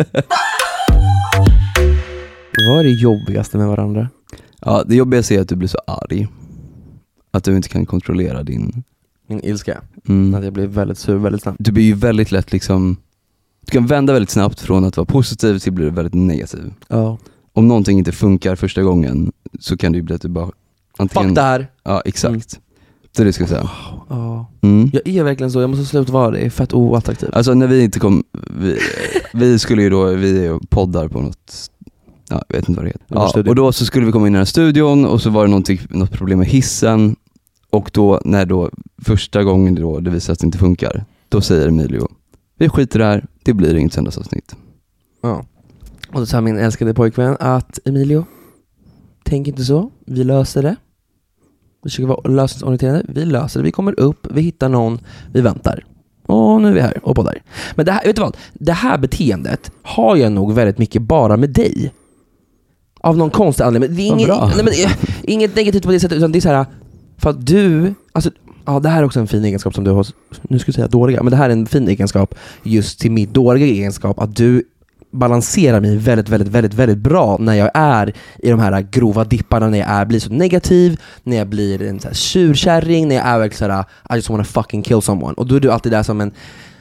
[SPEAKER 5] Vad är det jobbigaste med varandra?
[SPEAKER 7] Ja, det jobbigaste är att du blir så arg. Att du inte kan kontrollera din...
[SPEAKER 5] Min ilska.
[SPEAKER 7] Mm.
[SPEAKER 5] Att jag blir väldigt sur väldigt snabbt.
[SPEAKER 7] Du blir ju väldigt lätt liksom... Du kan vända väldigt snabbt från att vara positiv till att bli väldigt negativ.
[SPEAKER 5] Ja.
[SPEAKER 7] Om någonting inte funkar första gången så kan det ju bli att du bara... Antingen...
[SPEAKER 5] Fuck det här!
[SPEAKER 7] Ja, exakt.
[SPEAKER 5] Mm.
[SPEAKER 7] Det är det jag ska säga.
[SPEAKER 5] Ja.
[SPEAKER 7] Mm.
[SPEAKER 5] Jag är verkligen så, jag måste sluta vara det. Det är fett oattraktivt.
[SPEAKER 7] Alltså när vi inte kom... Vi, vi skulle ju då... Vi är poddar på något... Ja, jag vet inte vad det heter. Ja, och då så skulle vi komma in i den här studion och så var det någonting, något problem med hissen. Och då, när då första gången då det visar att det inte funkar, då säger Emilio, vi skiter det här, det blir inget söndagsavsnitt.
[SPEAKER 5] Ja. Och då sa min älskade pojkvän att Emilio, tänk inte så, vi löser det. Vi försöker vara lösningsorienterade, vi löser det, vi kommer upp, vi hittar någon, vi väntar. Och nu är vi här och poddar. Men det här, vet du vad? Det här beteendet har jag nog väldigt mycket bara med dig. Av någon konstig anledning. Det är inget, nej, men, inget negativt på det sättet, utan det är så här, för att du, alltså, ja, det här är också en fin egenskap som du har, nu ska jag säga dåliga, men det här är en fin egenskap just till mitt dåliga egenskap, att du balanserar mig väldigt, väldigt, väldigt, väldigt bra när jag är i de här grova dipparna, när jag är, blir så negativ, när jag blir en så här tjurkärring, när jag är verkligen så här, I just wanna fucking kill someone. Och då är du alltid där som en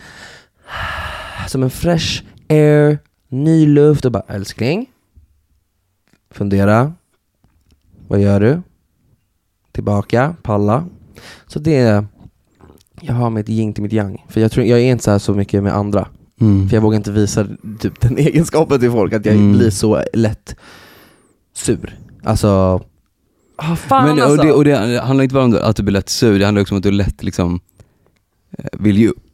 [SPEAKER 5] som en fresh air, ny luft och bara, älskling, fundera, vad gör du? Tillbaka, palla. Så det är, jag har mitt yin till mitt yang. För jag tror jag är inte så här så mycket med andra. Mm. För jag vågar inte visa typ den egenskapen till folk, att jag mm. blir så lätt sur. Alltså, ah, fan. Men,
[SPEAKER 7] alltså.
[SPEAKER 5] Och,
[SPEAKER 7] det, och det handlar inte bara om att du blir lätt sur, det handlar också om att du lätt liksom vill ge upp.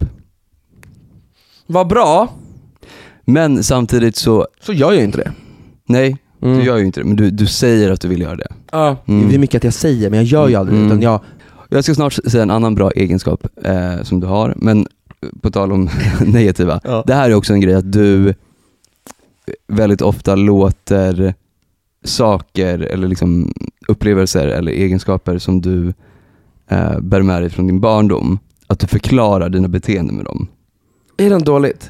[SPEAKER 5] Vad bra.
[SPEAKER 7] Men samtidigt så
[SPEAKER 5] så gör jag inte det.
[SPEAKER 7] Nej,
[SPEAKER 5] mm.
[SPEAKER 7] du gör ju inte det, men du, du säger att du vill göra det.
[SPEAKER 5] Ja,
[SPEAKER 7] mm.
[SPEAKER 5] det är mycket att jag säger, men jag gör ju aldrig
[SPEAKER 7] mm.
[SPEAKER 5] det, utan jag...
[SPEAKER 7] Jag ska snart säga en annan bra egenskap eh, som du har, men på tal om negativa. Ja. Det här är också en grej att du väldigt ofta låter saker eller liksom upplevelser eller egenskaper som du eh, bär med dig från din barndom, att du förklarar dina beteenden med dem.
[SPEAKER 5] Är det dåligt?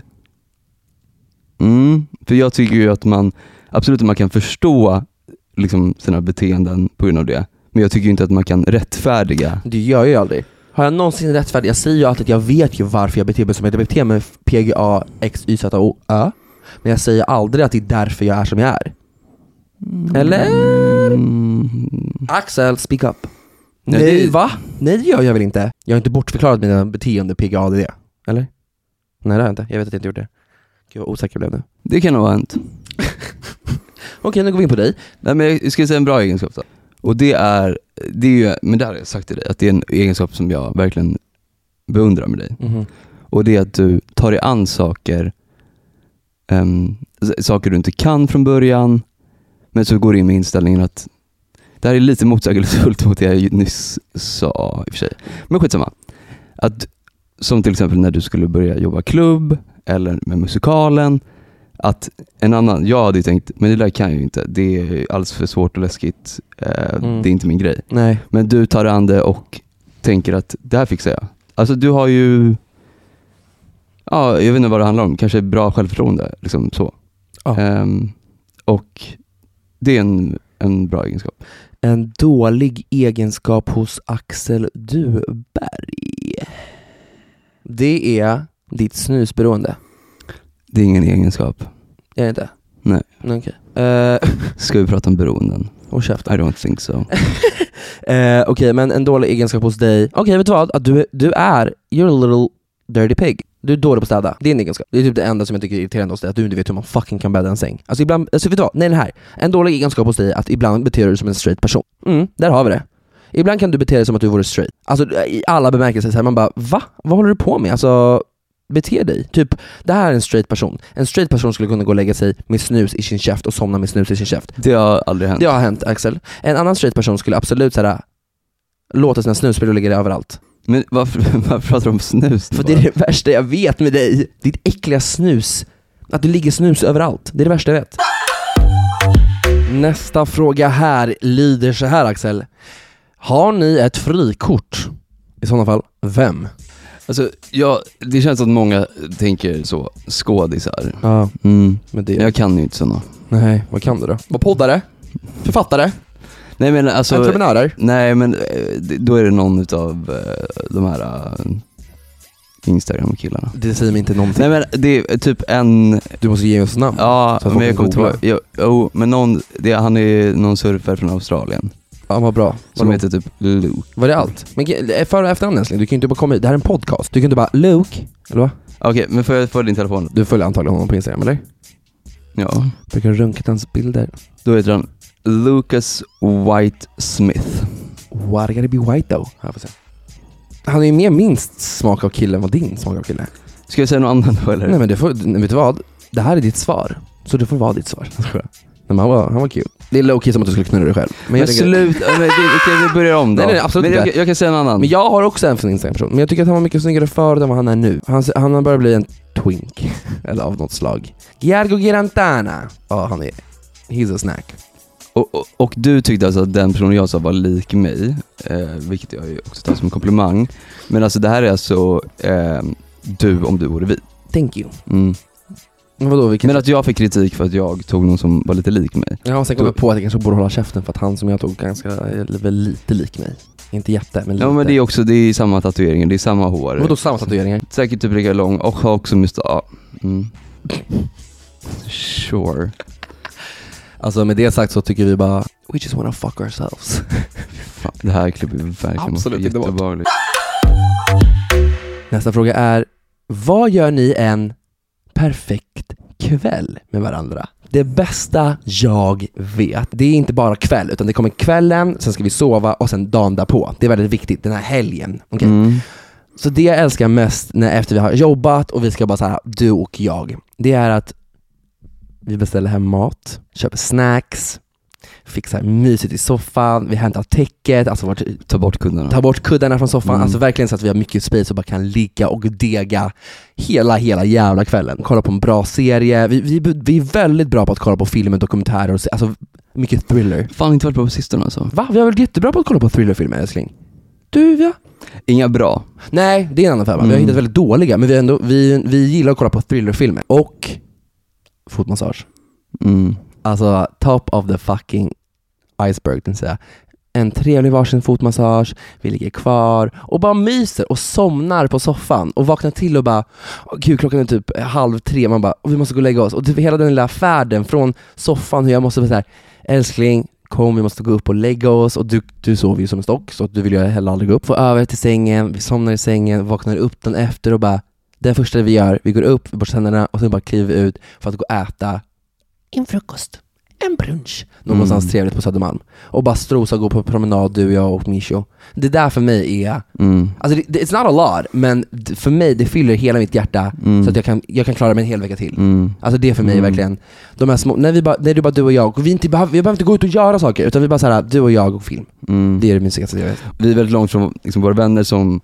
[SPEAKER 7] Mm, för jag tycker ju att man absolut att man kan förstå liksom sina beteenden på grund av det. Men jag tycker ju inte att man kan rättfärdiga.
[SPEAKER 5] Det gör jag ju aldrig. Har jag någonsin rättfärdigt? Jag säger ju alltid att jag vet ju varför jag beter mig som jag beter mig P G A X Y Z O Ö. Men jag säger aldrig att det är därför jag är som jag är. Mm. Eller? Mm. Axel, speak up. Nej, Nej det... va? Nej, det gör jag väl inte. Jag har inte bortförklarat mina beteende P G A D. Eller? Nej, det har jag inte. Jag vet att jag inte gjort det. Gud vad osäker blev nu.
[SPEAKER 7] Det kan nog ha hänt.
[SPEAKER 5] Okej, nu går vi in på dig.
[SPEAKER 7] Nej, men jag ska säga en bra egenskap då. Och det är, det är ju, men det har jag sagt till dig, att det är en egenskap som jag verkligen beundrar med dig. Mm-hmm. Och det är att du tar dig an saker, um, saker du inte kan från början, men så går du in med inställningen att det här är lite motsägelsefullt mot det jag nyss sa i och för sig. Men skitsamma. Att, som till exempel när du skulle börja jobba klubb eller med musikalen, att en annan, jag hade ju tänkt, men det där kan jag ju inte, det är alldeles för svårt och läskigt, eh, mm. det är inte min grej.
[SPEAKER 5] Nej.
[SPEAKER 7] Men du tar an det och tänker att det här fixar jag. Alltså du har ju, ja, jag vet inte vad det handlar om, kanske bra självförtroende, liksom så. Oh. Um, och det är en, en bra egenskap.
[SPEAKER 5] En dålig egenskap hos Axel Duberg, det är ditt snusberoende.
[SPEAKER 7] Det är ingen egenskap.
[SPEAKER 5] Är det inte?
[SPEAKER 7] Nej.
[SPEAKER 5] Okay. Uh,
[SPEAKER 7] Ska vi prata om beroenden?
[SPEAKER 5] Och käften.
[SPEAKER 7] I don't think so. uh,
[SPEAKER 5] Okej, okay, men en dålig egenskap hos dig. Okej, okay, vet du vad? Att du, du är, you're a little dirty pig. Du är dålig på att städa. Det är en egenskap. Det är typ det enda som jag tycker är irriterande hos dig, att du inte vet hur man fucking kan bädda en säng. Alltså ibland, alltså vet du vad? Nej, den här. En dålig egenskap hos dig är att ibland beter du dig som en straight person. Mm, där har vi det. Ibland kan du bete dig som att du vore straight. Alltså i alla bemärkelser så här, man bara, va? Vad håller du på med? Alltså, bete dig. Typ, det här är en straight person. En straight person skulle kunna gå och lägga sig med snus i sin käft och somna med snus i sin käft.
[SPEAKER 7] Det har aldrig hänt.
[SPEAKER 5] Det har hänt, Axel. En annan straight person skulle absolut så här, låta sina snusspelor ligga överallt.
[SPEAKER 7] Men varför, varför pratar du om snus?
[SPEAKER 5] För det är det värsta jag vet med dig. Ditt äckliga snus. Att du ligger snus överallt. Det är det värsta jag vet. Nästa fråga här lyder så här, Axel. Har ni ett frikort? I sådana fall, vem?
[SPEAKER 7] Alltså, ja, det känns att många tänker så, skådisar.
[SPEAKER 5] Ja,
[SPEAKER 7] mm.
[SPEAKER 5] men det...
[SPEAKER 7] Jag kan ju inte sådana.
[SPEAKER 5] Nej, vad kan du då? Vad poddare? Författare?
[SPEAKER 7] Nej men alltså...
[SPEAKER 5] Entreprenörer?
[SPEAKER 7] Nej men då är det någon utav de här Instagram-killarna.
[SPEAKER 5] Det säger mig inte någonting.
[SPEAKER 7] Nej men det är typ en...
[SPEAKER 5] Du måste ge oss namn.
[SPEAKER 7] Ja, men jag kommer inte ihåg. Jo, jo, men någon, det, han är någon surfare från Australien.
[SPEAKER 5] Ja, vad bra.
[SPEAKER 7] Som
[SPEAKER 5] vad
[SPEAKER 7] heter typ Luke.
[SPEAKER 5] Var det allt? Men för och efternamn, älskling, du kan ju inte bara komma hit. Det här är en podcast. Du kan inte bara, Luke, eller vad?
[SPEAKER 7] Okej, okay, men får jag få din telefon?
[SPEAKER 5] Du följer antagligen honom på Instagram, eller?
[SPEAKER 7] Ja.
[SPEAKER 5] Brukar runkat hans bilder.
[SPEAKER 7] Då heter han Lucas White Smith.
[SPEAKER 5] Why gotta be white though? Jag får se. Han är ju mer minst smak av kille än vad din smak av kille är.
[SPEAKER 7] Ska jag säga något annat då, eller?
[SPEAKER 5] Nej men du får, vet du vad? Det här är ditt svar. Så det får vara ditt svar. Men han var, han var cute. Det är low-key som att du skulle knulla dig själv. Men,
[SPEAKER 7] men
[SPEAKER 5] jag
[SPEAKER 7] slut, okej vi börjar om då.
[SPEAKER 5] Nej, nej, absolut
[SPEAKER 7] men jag,
[SPEAKER 5] inte.
[SPEAKER 7] jag kan säga en annan.
[SPEAKER 5] Men jag har också en Instagram-person. Men jag tycker att han var mycket snyggare förr än vad han är nu. Han, han har börjat bli en twink. Eller av något slag. Giargo Girantana. Ja, han är... He's a snack.
[SPEAKER 7] Och, och, och du tyckte alltså att den personen jag sa var lik mig. Eh, vilket jag ju också tar som en komplimang. Men alltså det här är alltså eh, du om du vore vit.
[SPEAKER 5] Thank you.
[SPEAKER 7] Mm.
[SPEAKER 5] Men, vadå, vilken...
[SPEAKER 7] Men att jag fick kritik för att jag tog någon som var lite lik mig.
[SPEAKER 5] Ja, sen kom jag på att jag kanske borde hålla käften för att han som jag tog ganska är väl lite lik mig. Inte jätte, men lite.
[SPEAKER 7] Ja, men det är också, det är samma tatueringar, det är samma hår.
[SPEAKER 5] Vadå samma tatueringar?
[SPEAKER 7] Säkert typ lika lång och har också mustasch. Mm. Sure.
[SPEAKER 5] Alltså med det sagt så tycker vi bara we just wanna fuck ourselves.
[SPEAKER 7] Fan, det här klipper vi verkligen.
[SPEAKER 5] Absolut inte bort.
[SPEAKER 7] Jättebehagligt.
[SPEAKER 5] Nästa fråga är: vad gör ni en perfekt kväll med varandra? Det bästa jag vet, det är inte bara kväll, utan det kommer kvällen, sen ska vi sova och sen dagen därpå. Det är väldigt viktigt, den här helgen. Okay?
[SPEAKER 7] Mm.
[SPEAKER 5] Så det jag älskar mest när efter vi har jobbat och vi ska bara så här, du och jag, det är att vi beställer hem mat, köper snacks, fixar mysigt i soffan, vi hämtar täcket, alltså vart,
[SPEAKER 7] ta bort kuddarna.
[SPEAKER 5] Ta bort kuddarna från soffan,
[SPEAKER 7] mm.
[SPEAKER 5] alltså verkligen så att vi har mycket space och bara kan ligga och dega hela, hela jävla kvällen. Kolla på en bra serie, vi, vi, vi är väldigt bra på att kolla på filmer, dokumentärer och se, alltså mycket thriller.
[SPEAKER 7] Fan, inte varit bra på sistone alltså.
[SPEAKER 5] Va? Vi har väl jättebra på att kolla på thrillerfilmer, älskling. Du, ja.
[SPEAKER 7] Inga bra.
[SPEAKER 5] Nej, det är en annan femma. Mm. Vi har hittat väldigt dåliga, men vi, ändå, vi, vi gillar att kolla på thrillerfilmer. Och fotmassage.
[SPEAKER 7] Mm.
[SPEAKER 5] Alltså, top of the fucking iceberg, den säger. En trevlig varsin fotmassage, vi ligger kvar och bara myser och somnar på soffan och vaknar till och bara, oh, gud, klockan är typ halv tre, man bara, oh, vi måste gå och lägga oss. Och typ hela den lilla färden från soffan, hur jag måste vara så här, älskling, kom, vi måste gå upp och lägga oss. Och du, du sover ju som en stock, så du vill ju heller aldrig gå upp. Få över till sängen, vi somnar i sängen, vaknar upp den efter och bara, det första vi gör, vi går upp, vi borstar tänderna och sen bara kliver vi ut för att gå och äta en frukost, en brunch någonstans mm. trevligt på Södermalm och bara strosa och gå på promenad, du, jag och Misho. Det där för mig är
[SPEAKER 7] mm.
[SPEAKER 5] alltså det, it's not a lot, men för mig det fyller hela mitt hjärta mm. så att jag kan, jag kan klara mig en hel vecka till. Mm. Alltså det för mig mm. är verkligen de här små, när vi bara, när det är bara du och jag och vi inte behöver, vi behöver inte gå ut och göra saker, utan vi bara så här, du och jag och film. Mm. Det är det mysigaste jag vet.
[SPEAKER 7] Vi är väldigt långt från liksom våra vänner som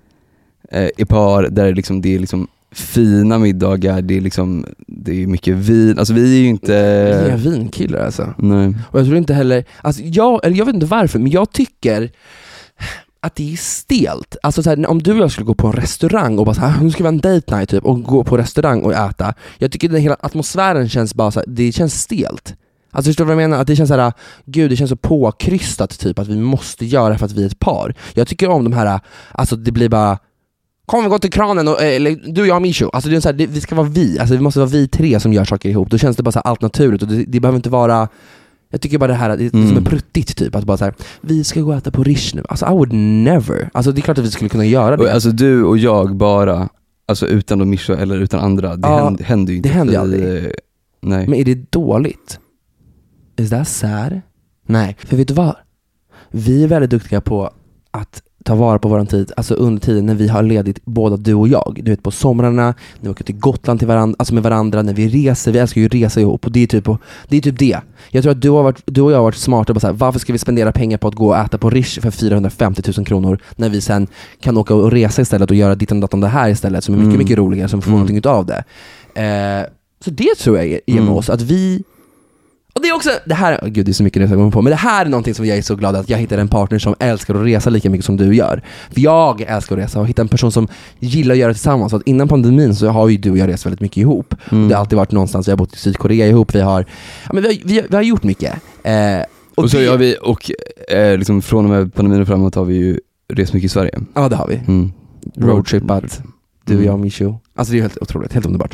[SPEAKER 7] eh, är par där liksom, det är liksom fina middagar, det är liksom, det är mycket vin, alltså vi är ju inte...
[SPEAKER 5] Vi är vinkillar alltså.
[SPEAKER 7] Nej.
[SPEAKER 5] Och jag tror inte heller, alltså jag, eller jag vet inte varför, men jag tycker att det är stelt. Alltså så här, om du och jag skulle gå på en restaurang och bara så här, nu ska vi ha en date night typ, och gå på restaurang och äta. Jag tycker den hela atmosfären känns bara så här, det känns stelt. Alltså förstår du vad jag menar? Att det känns så här, gud, det känns så påkrystat typ, att vi måste göra för att vi är ett par. Jag tycker om de här, alltså det blir bara, kom vi gå till kranen och, eller du, jag och Misho. Alltså det är så här, det, vi ska vara vi, alltså vi måste vara vi tre som gör saker ihop. Då känns det bara så här allt naturligt och det, det behöver inte vara, jag tycker bara det här, det är mm. som en pruttigt typ, att bara så här, vi ska gå och äta på Rish nu. Alltså I would never, alltså det är klart att vi skulle kunna göra det.
[SPEAKER 7] Och, alltså du och jag bara, alltså utan då Misho eller utan andra, det ja, händer, händer ju inte.
[SPEAKER 5] Det händer ju
[SPEAKER 7] vi,
[SPEAKER 5] aldrig.
[SPEAKER 7] Nej.
[SPEAKER 5] Men är det dåligt? Is that sad? Nej, för vet du vad? Vi är väldigt duktiga på att ta vara på våran tid, alltså under tiden när vi har ledigt, båda du och jag. Du vet, på somrarna, när vi åker till Gotland till varandra, alltså med varandra, när vi reser, vi älskar ju resa ihop, och det är typ, det är typ det. Jag tror att du, har varit, du och jag har varit smarta på så här, varför ska vi spendera pengar på att gå och äta på Rish för fyrahundrafemtio tusen kronor när vi sen kan åka och resa istället och göra ditt och datt om det här istället, som är mycket, mm. mycket roligare, som får mm. någonting av det. Eh, så det tror jag är med mm. oss, att vi. Och det är också, det här, oh gud det är så mycket jag ska gå på, men det här är någonting som jag är så glad att jag hittar en partner som älskar att resa lika mycket som du gör. För jag älskar att resa och hitta en person som gillar att göra det tillsammans. Så att innan pandemin så har ju du och jag rest väldigt mycket ihop. Mm. Det har alltid varit någonstans, vi har bott i Sydkorea ihop, vi har, ja, men vi, har, vi, har, vi har gjort mycket. Eh, och,
[SPEAKER 7] och så
[SPEAKER 5] det,
[SPEAKER 7] gör vi, och eh, liksom från och med pandemin och framåt har vi ju rest mycket i Sverige.
[SPEAKER 5] Ja, det har vi.
[SPEAKER 7] Mm.
[SPEAKER 5] Roadtripat, du och jag och Mishu. Alltså det är helt otroligt, helt underbart.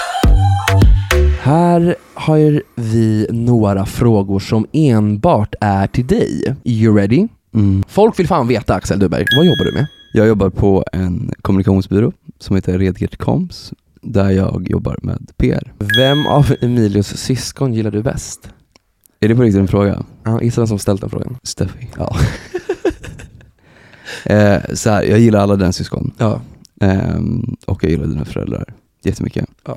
[SPEAKER 5] Här har vi några frågor som enbart är till dig. You ready?
[SPEAKER 7] Mm.
[SPEAKER 5] Folk vill fan veta, Axel Duberg, vad jobbar du med?
[SPEAKER 7] Jag jobbar på en kommunikationsbyrå som heter Redgert Comms, där jag jobbar med P R.
[SPEAKER 5] Vem av Emilios syskon gillar du bäst?
[SPEAKER 7] Är det på riktigt en fråga?
[SPEAKER 5] Ja, gissa den som ställt den frågan.
[SPEAKER 7] Steffi.
[SPEAKER 5] Ja.
[SPEAKER 7] eh, så här, jag gillar alla dina syskon.
[SPEAKER 5] Ja.
[SPEAKER 7] Eh, och jag gillar dina föräldrar jättemycket.
[SPEAKER 5] Ja.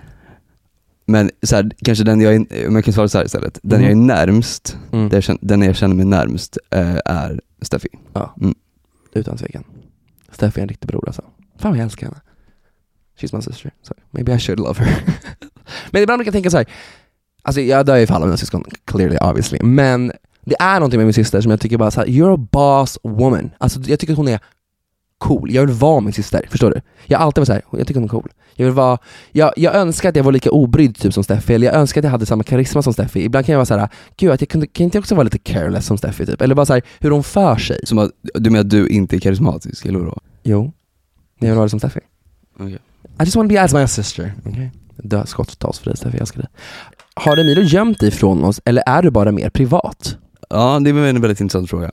[SPEAKER 7] Men så här, kanske den jag är, om jag kan svara så här istället, den mm. jag är närmst, mm. där jag känner, den jag känner mig närmst eh, är Steffi.
[SPEAKER 5] Ja,
[SPEAKER 7] mm.
[SPEAKER 5] utan tvekan. Steffi är en riktig bror alltså. Fan vad jag älskar henne. She's my sister, so maybe I should love her. Men ibland kan jag tänka så här, alltså jag dör ju för alla mina syskon, clearly, obviously, men det är någonting med min syster som jag tycker bara så här, you're a boss woman. Alltså jag tycker att hon är cool. Jag vill vara min syster, förstår du? Jag har alltid varit så här, jag tycker hon är cool. Jag vill vara, jag, jag önskar att jag var lika obrydd typ som Steffi, eller jag önskar att jag hade samma karisma som Steffi. Ibland kan jag vara så här, gud, att jag kunde, kan inte jag också vara lite careless som Steffi typ, eller bara så här, hur hon för sig.
[SPEAKER 7] Som att, du menar att du inte är karismatisk, eller då?
[SPEAKER 5] Jo, jag vill vara det som Steffi.
[SPEAKER 7] Okay.
[SPEAKER 5] I just want to be as my sister. Okay. Dö skottas för dig, Steffi, jag ska det. Har Emilio gömt dig från oss, eller är du bara mer privat?
[SPEAKER 7] Ja, det är en väldigt intressant fråga.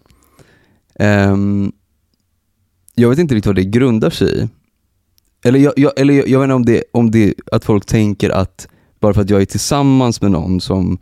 [SPEAKER 7] Um, jag vet inte riktigt vad det grundar sig i. Eller jag, jag, eller jag, jag vet inte om det, om det att folk tänker att bara för att jag är tillsammans med någon som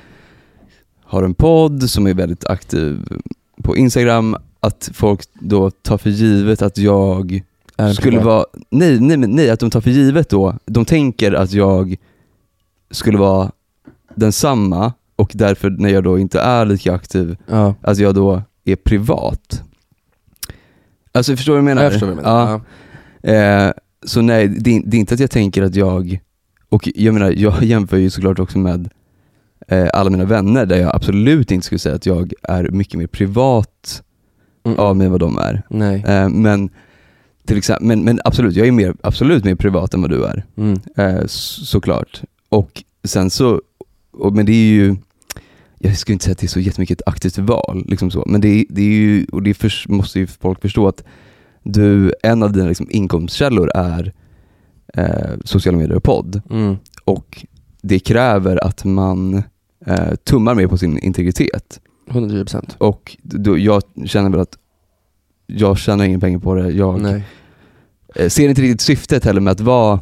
[SPEAKER 7] har en podd, som är väldigt aktiv på Instagram, att folk då tar för givet att jag skulle vara, nej, nej, nej, att de tar för givet då, de tänker att jag skulle vara densamma, och därför när jag då inte är lika aktiv, ja. Att jag då är privat. Alltså förstår du vad jag menar?
[SPEAKER 5] Jag förstår vad jag menar.
[SPEAKER 7] Ja. Ja. Eh, så nej, det, det är inte att jag tänker att jag, och jag menar, jag jämför ju såklart också med eh, alla mina vänner, där jag absolut inte skulle säga att jag är mycket mer privat mm. av mig vad de är.
[SPEAKER 5] Nej.
[SPEAKER 7] Eh, men till exempel, men, men absolut, jag är mer, absolut mer privat än vad du är.
[SPEAKER 5] Mm.
[SPEAKER 7] Eh, så, såklart. Och sen så, och, men det är ju, jag skulle inte säga att det är så jättemycket ett aktivt val liksom så, men det, det är ju, och det för, måste ju folk förstå, att du, en av dina liksom inkomstkällor är eh, sociala medier och podd.
[SPEAKER 5] Mm.
[SPEAKER 7] Och det kräver att man eh, tummar mer på sin integritet.
[SPEAKER 5] hundra procent.
[SPEAKER 7] Och då, jag känner väl att jag tjänar ingen pengar på det. Jag
[SPEAKER 5] Nej.
[SPEAKER 7] Eh, ser inte riktigt syftet heller med att vara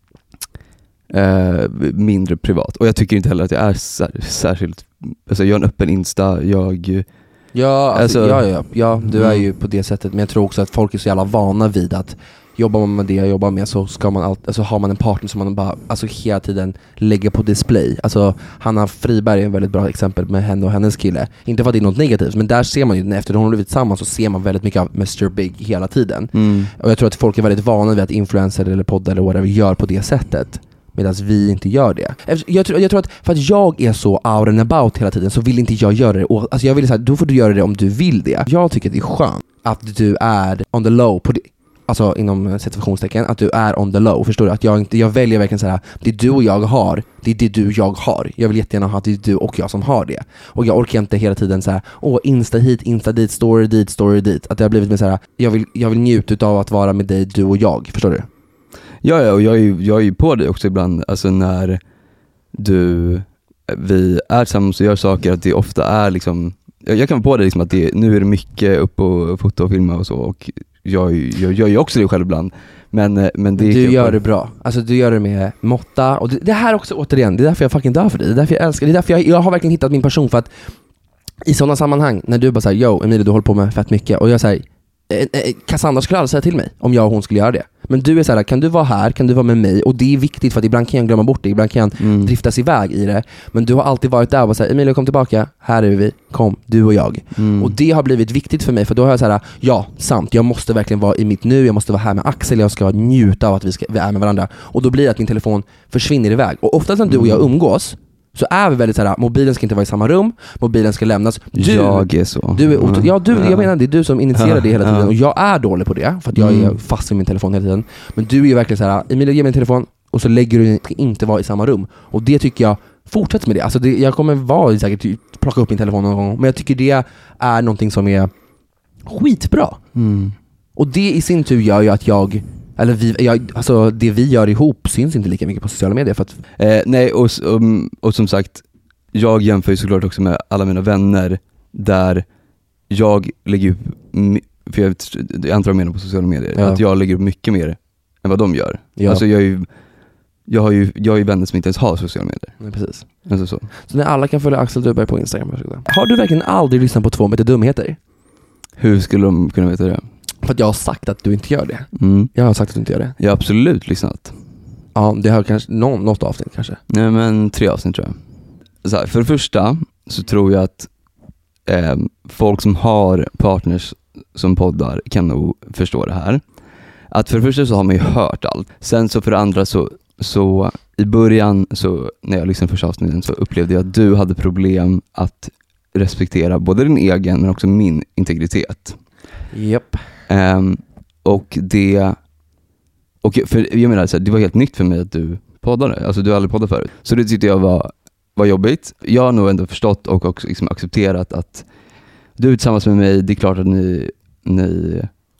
[SPEAKER 7] eh, mindre privat. Och jag tycker inte heller att jag är sär, särskilt, alltså jag har en öppen Insta, jag
[SPEAKER 5] Ja, alltså,
[SPEAKER 7] alltså,
[SPEAKER 5] ja, ja, ja, du är ju på det sättet, men jag tror också att folk är så jävla vana vid att jobbar man med det jag jobbar med, så ska man allt, alltså har man en partner som man bara alltså hela tiden lägger på display. Alltså Hanna Friberg är en väldigt bra exempel med henne och hennes kille. Inte för att det är något negativt, men där ser man ju, efter de har blivit tillsammans, så ser man väldigt mycket av mister Big hela tiden.
[SPEAKER 7] Mm.
[SPEAKER 5] Och jag tror att folk är väldigt vana vid att influencer eller podd eller whatever gör på det sättet, medan vi inte gör det. Jag tror, jag tror att för att jag är så out and about hela tiden, så vill inte jag göra det. Och, alltså jag vill säga, då får du göra det om du vill det. Jag tycker att det är skönt att du är on the low på det, alltså inom situationstecken, att du är on the low, förstår du? Att jag inte, jag väljer verkligen så här, det du och jag har, det är det du jag har. Jag vill jättegärna ha att det är du och jag som har det. Och jag orkar inte hela tiden så här, åh, insta hit, insta dit, story dit, story dit. Att det har blivit med så här, jag vill, jag vill njuta av att vara med dig, du och jag, förstår du?
[SPEAKER 7] Ja, ja, och jag är ju, jag är ju på dig också ibland, alltså när du, vi är tillsammans och gör saker, att det ofta är liksom, jag, jag kan vara på dig liksom att det, nu är det mycket upp och fota och filma och så, och jag, jag gör ju också det själv ibland, men, men det
[SPEAKER 5] du gör det bra, alltså du gör det med måtta, och det, det här också återigen, det är därför jag fucking dör för dig, det är därför jag älskar, det är därför jag, jag har verkligen hittat min person, för att i sådana sammanhang, när du bara säger yo Emilie, du håller på med fett mycket, och jag säger Cassandra skulle aldrig säga till mig om jag och hon skulle göra det. Men du är så här, kan du vara här, kan du vara med mig? Och det är viktigt för att ibland kan jag glömma bort det, ibland kan jag mm. driftas iväg i det. Men du har alltid varit där och bara så här, Emilia kom tillbaka, här är vi, kom, du och jag. Mm. Och det har blivit viktigt för mig, för då har jag så här, ja, sant, jag måste verkligen vara i mitt nu, jag måste vara här med Axel, jag ska njuta av att vi, ska, vi är med varandra. Och då blir det att min telefon försvinner iväg. Och oftast när du och jag umgås så är vi väldigt så här, mobilen ska inte vara i samma rum, mobilen ska lämnas. Du,
[SPEAKER 7] jag är så.
[SPEAKER 5] Du är otro- ja, du, jag menar det är du som initierar det hela tiden och jag är dålig på det för att jag är mm. fast i min telefon hela tiden. Men du är ju verkligen så här, Emilia, ge mig en telefon och så lägger du inte vara i samma rum. Och det tycker jag, fortsätt med det. Alltså det, jag kommer vara säkert plocka upp min telefon någon gång, men jag tycker det är någonting som är skitbra. Mm. Och det i sin tur gör ju att jag Eller vi, jag, alltså det vi gör ihop syns inte lika mycket på sociala medier för att...
[SPEAKER 7] eh, Nej, och, och, och som sagt, jag jämför ju såklart också med alla mina vänner där jag lägger upp, för jag, jag antar jag menar på sociala medier, ja. Att jag lägger upp mycket mer än vad de gör. Ja. Alltså jag är ju, jag har ju, jag har ju vänner som inte ens har sociala medier.
[SPEAKER 5] Nej, precis.
[SPEAKER 7] Alltså så.
[SPEAKER 5] Så när alla kan följa Axel Duberg på Instagram. Har du verkligen aldrig lyssnat på två meter dumheter?
[SPEAKER 7] Hur skulle de kunna veta det?
[SPEAKER 5] För att jag har sagt att du inte gör det.
[SPEAKER 7] Mm.
[SPEAKER 5] Jag har sagt att du inte gör det.
[SPEAKER 7] Jag har absolut lyssnat.
[SPEAKER 5] Ja, det har kanske någon, något avsnitt kanske.
[SPEAKER 7] Nej, men tre avsnitt tror jag. Så här, för det första så tror jag att eh, folk som har partners som poddar kan nog förstå det här. Att för det första så har man ju hört allt. Sen så för det andra så, så i början så när jag lyssnade första avsnitten så upplevde jag att du hade problem att respektera både din egen men också min integritet.
[SPEAKER 5] Japp.
[SPEAKER 7] Um, och det och för jag menar så här, det var helt nytt för mig att du poddade, alltså du har aldrig poddat förut, så det tyckte jag var, var jobbigt. Jag har nog ändå förstått och också liksom accepterat att du är tillsammans med mig, det är klart att ni, ni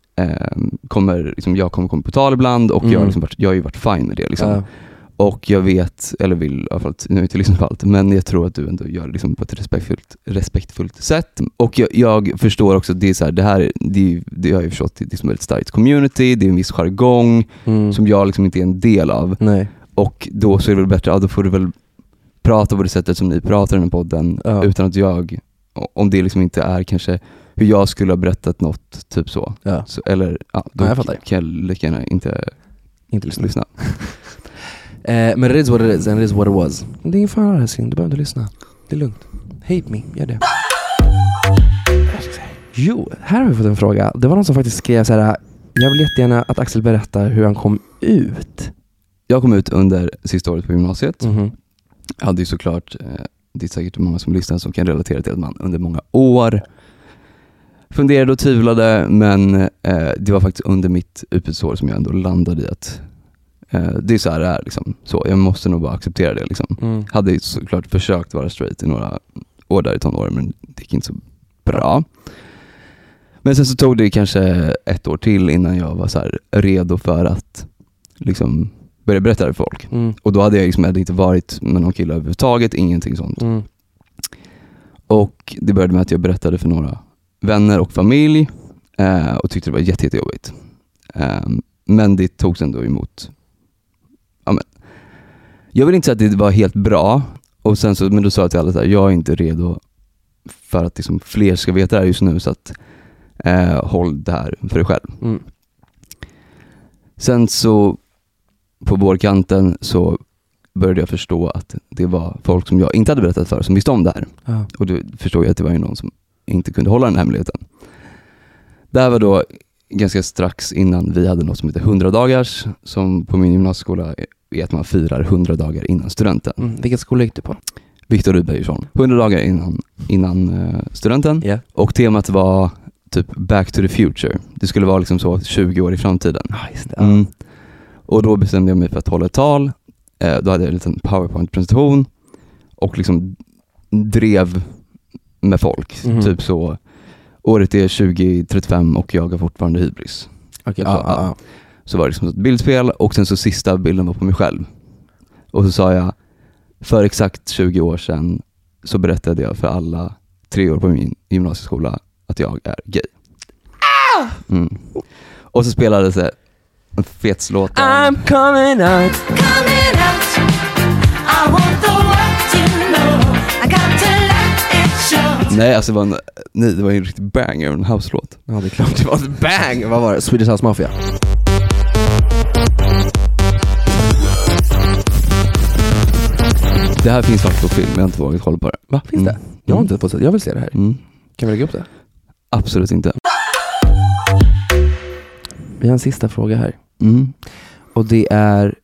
[SPEAKER 7] um, kommer, liksom, jag kommer komma på tal ibland och mm. jag, liksom, jag har ju varit fine med det liksom. Ja. Och jag vet, eller vill i alla fall, nu har jag inte lyssnat på allt, men jag tror att du ändå gör det liksom på ett respektfullt, respektfullt sätt. Och jag, jag förstår också att det är så här, det här, det, det har jag förstått, det är som ett starkt community, det är en viss jargong mm. som jag liksom inte är en del av.
[SPEAKER 5] Nej.
[SPEAKER 7] Och då så är det väl bättre, ja, då får du väl prata på det sättet som ni pratar i den här podden, ja. Utan att jag, om det liksom inte är kanske hur jag skulle ha berättat något, typ så.
[SPEAKER 5] Ja.
[SPEAKER 7] så eller, ja, då
[SPEAKER 5] ja, jag
[SPEAKER 7] kan jag lika gärna inte,
[SPEAKER 5] inte lyssna.
[SPEAKER 7] lyssna.
[SPEAKER 5] Eh, men it is what it is and it is what it was. Det är ingen fara, älskling, du behöver inte lyssna. Det är lugnt. Hate me, gör det. Jo, här har vi fått en fråga. Det var någon som faktiskt skrev så här: jag vill jättegärna att Axel berättar hur han kom ut.
[SPEAKER 7] Jag kom ut under sista året på gymnasiet.
[SPEAKER 5] Mm-hmm.
[SPEAKER 7] Jag hade ju såklart, eh, det är säkert många som lyssnar som kan relatera till att man under många år funderade och tvivlade, men eh, det var faktiskt under mitt utbytesår som jag ändå landade i att det är så här det är liksom. Så jag måste nog bara acceptera det liksom. Mm. Hade ju såklart försökt vara straight i några år där i tonåren, men det gick inte så bra. Men sen så tog det kanske ett år till innan jag var så här redo för att liksom börja berätta det för folk. Mm. Och då hade jag liksom inte varit med någon kille överhuvudtaget, ingenting sånt. Mm. Och det började med att jag berättade för några vänner och familj eh, och tyckte det var jätte, jättejobbigt. Eh, men det togs ändå emot. Ja, men, jag vill inte säga att det var helt bra, och sen så, men då sa jag till alla att jag är inte redo för att liksom fler ska veta det här just nu, så att eh, håll det här för dig själv. Mm. Sen så på vårkanten så började jag förstå att det var folk som jag inte hade berättat för som visste om det här. Ja. Och då förstod jag att det var ju någon som inte kunde hålla den hemligheten. Det här var då ganska strax innan vi hade något som heter hundra dagars, som på min gymnasieskola är att man firar hundra dagar innan studenten.
[SPEAKER 5] Mm. Vilken skola gick du på?
[SPEAKER 7] Viktor Rydbergsson. hundra dagar innan, innan uh, studenten.
[SPEAKER 5] Yeah.
[SPEAKER 7] Och temat var typ Back to the Future. Det skulle vara liksom så tjugo år i framtiden.
[SPEAKER 5] Ah, just det.
[SPEAKER 7] Mm. Och då bestämde jag mig för att hålla ett tal. Eh, då hade jag en liten PowerPoint-presentation och liksom drev med folk. Mm. Typ så, året är tjugo trettiofem och jag har fortfarande hybris.
[SPEAKER 5] Okay,
[SPEAKER 7] så,
[SPEAKER 5] ah, ah, ah.
[SPEAKER 7] så var det liksom ett bildspel, och sen så sista bilden var på mig själv. Och så sa jag, för exakt tjugo år sedan så berättade jag för alla tre år på min gymnasieskola att jag är gay. Mm. Och så spelades det en fetslåten.
[SPEAKER 5] I'm coming out.
[SPEAKER 9] Coming out. I want the world to know. I got to let it show.
[SPEAKER 7] Nej, alltså det var en Nej, det var ju en riktig banger, en house-låt.
[SPEAKER 5] Ja, det är klart det var ett bang. Vad var det? Swedish House Mafia.
[SPEAKER 7] Det här finns faktiskt på film, jag har inte vågat kolla på det.
[SPEAKER 5] Va? Finns
[SPEAKER 7] mm.
[SPEAKER 5] det? Jag har inte fått se det. Jag vill se det här.
[SPEAKER 7] Mm.
[SPEAKER 5] Kan vi lägga upp det?
[SPEAKER 7] Absolut inte.
[SPEAKER 5] Vi har en sista fråga här.
[SPEAKER 7] Mm.
[SPEAKER 5] Och det är: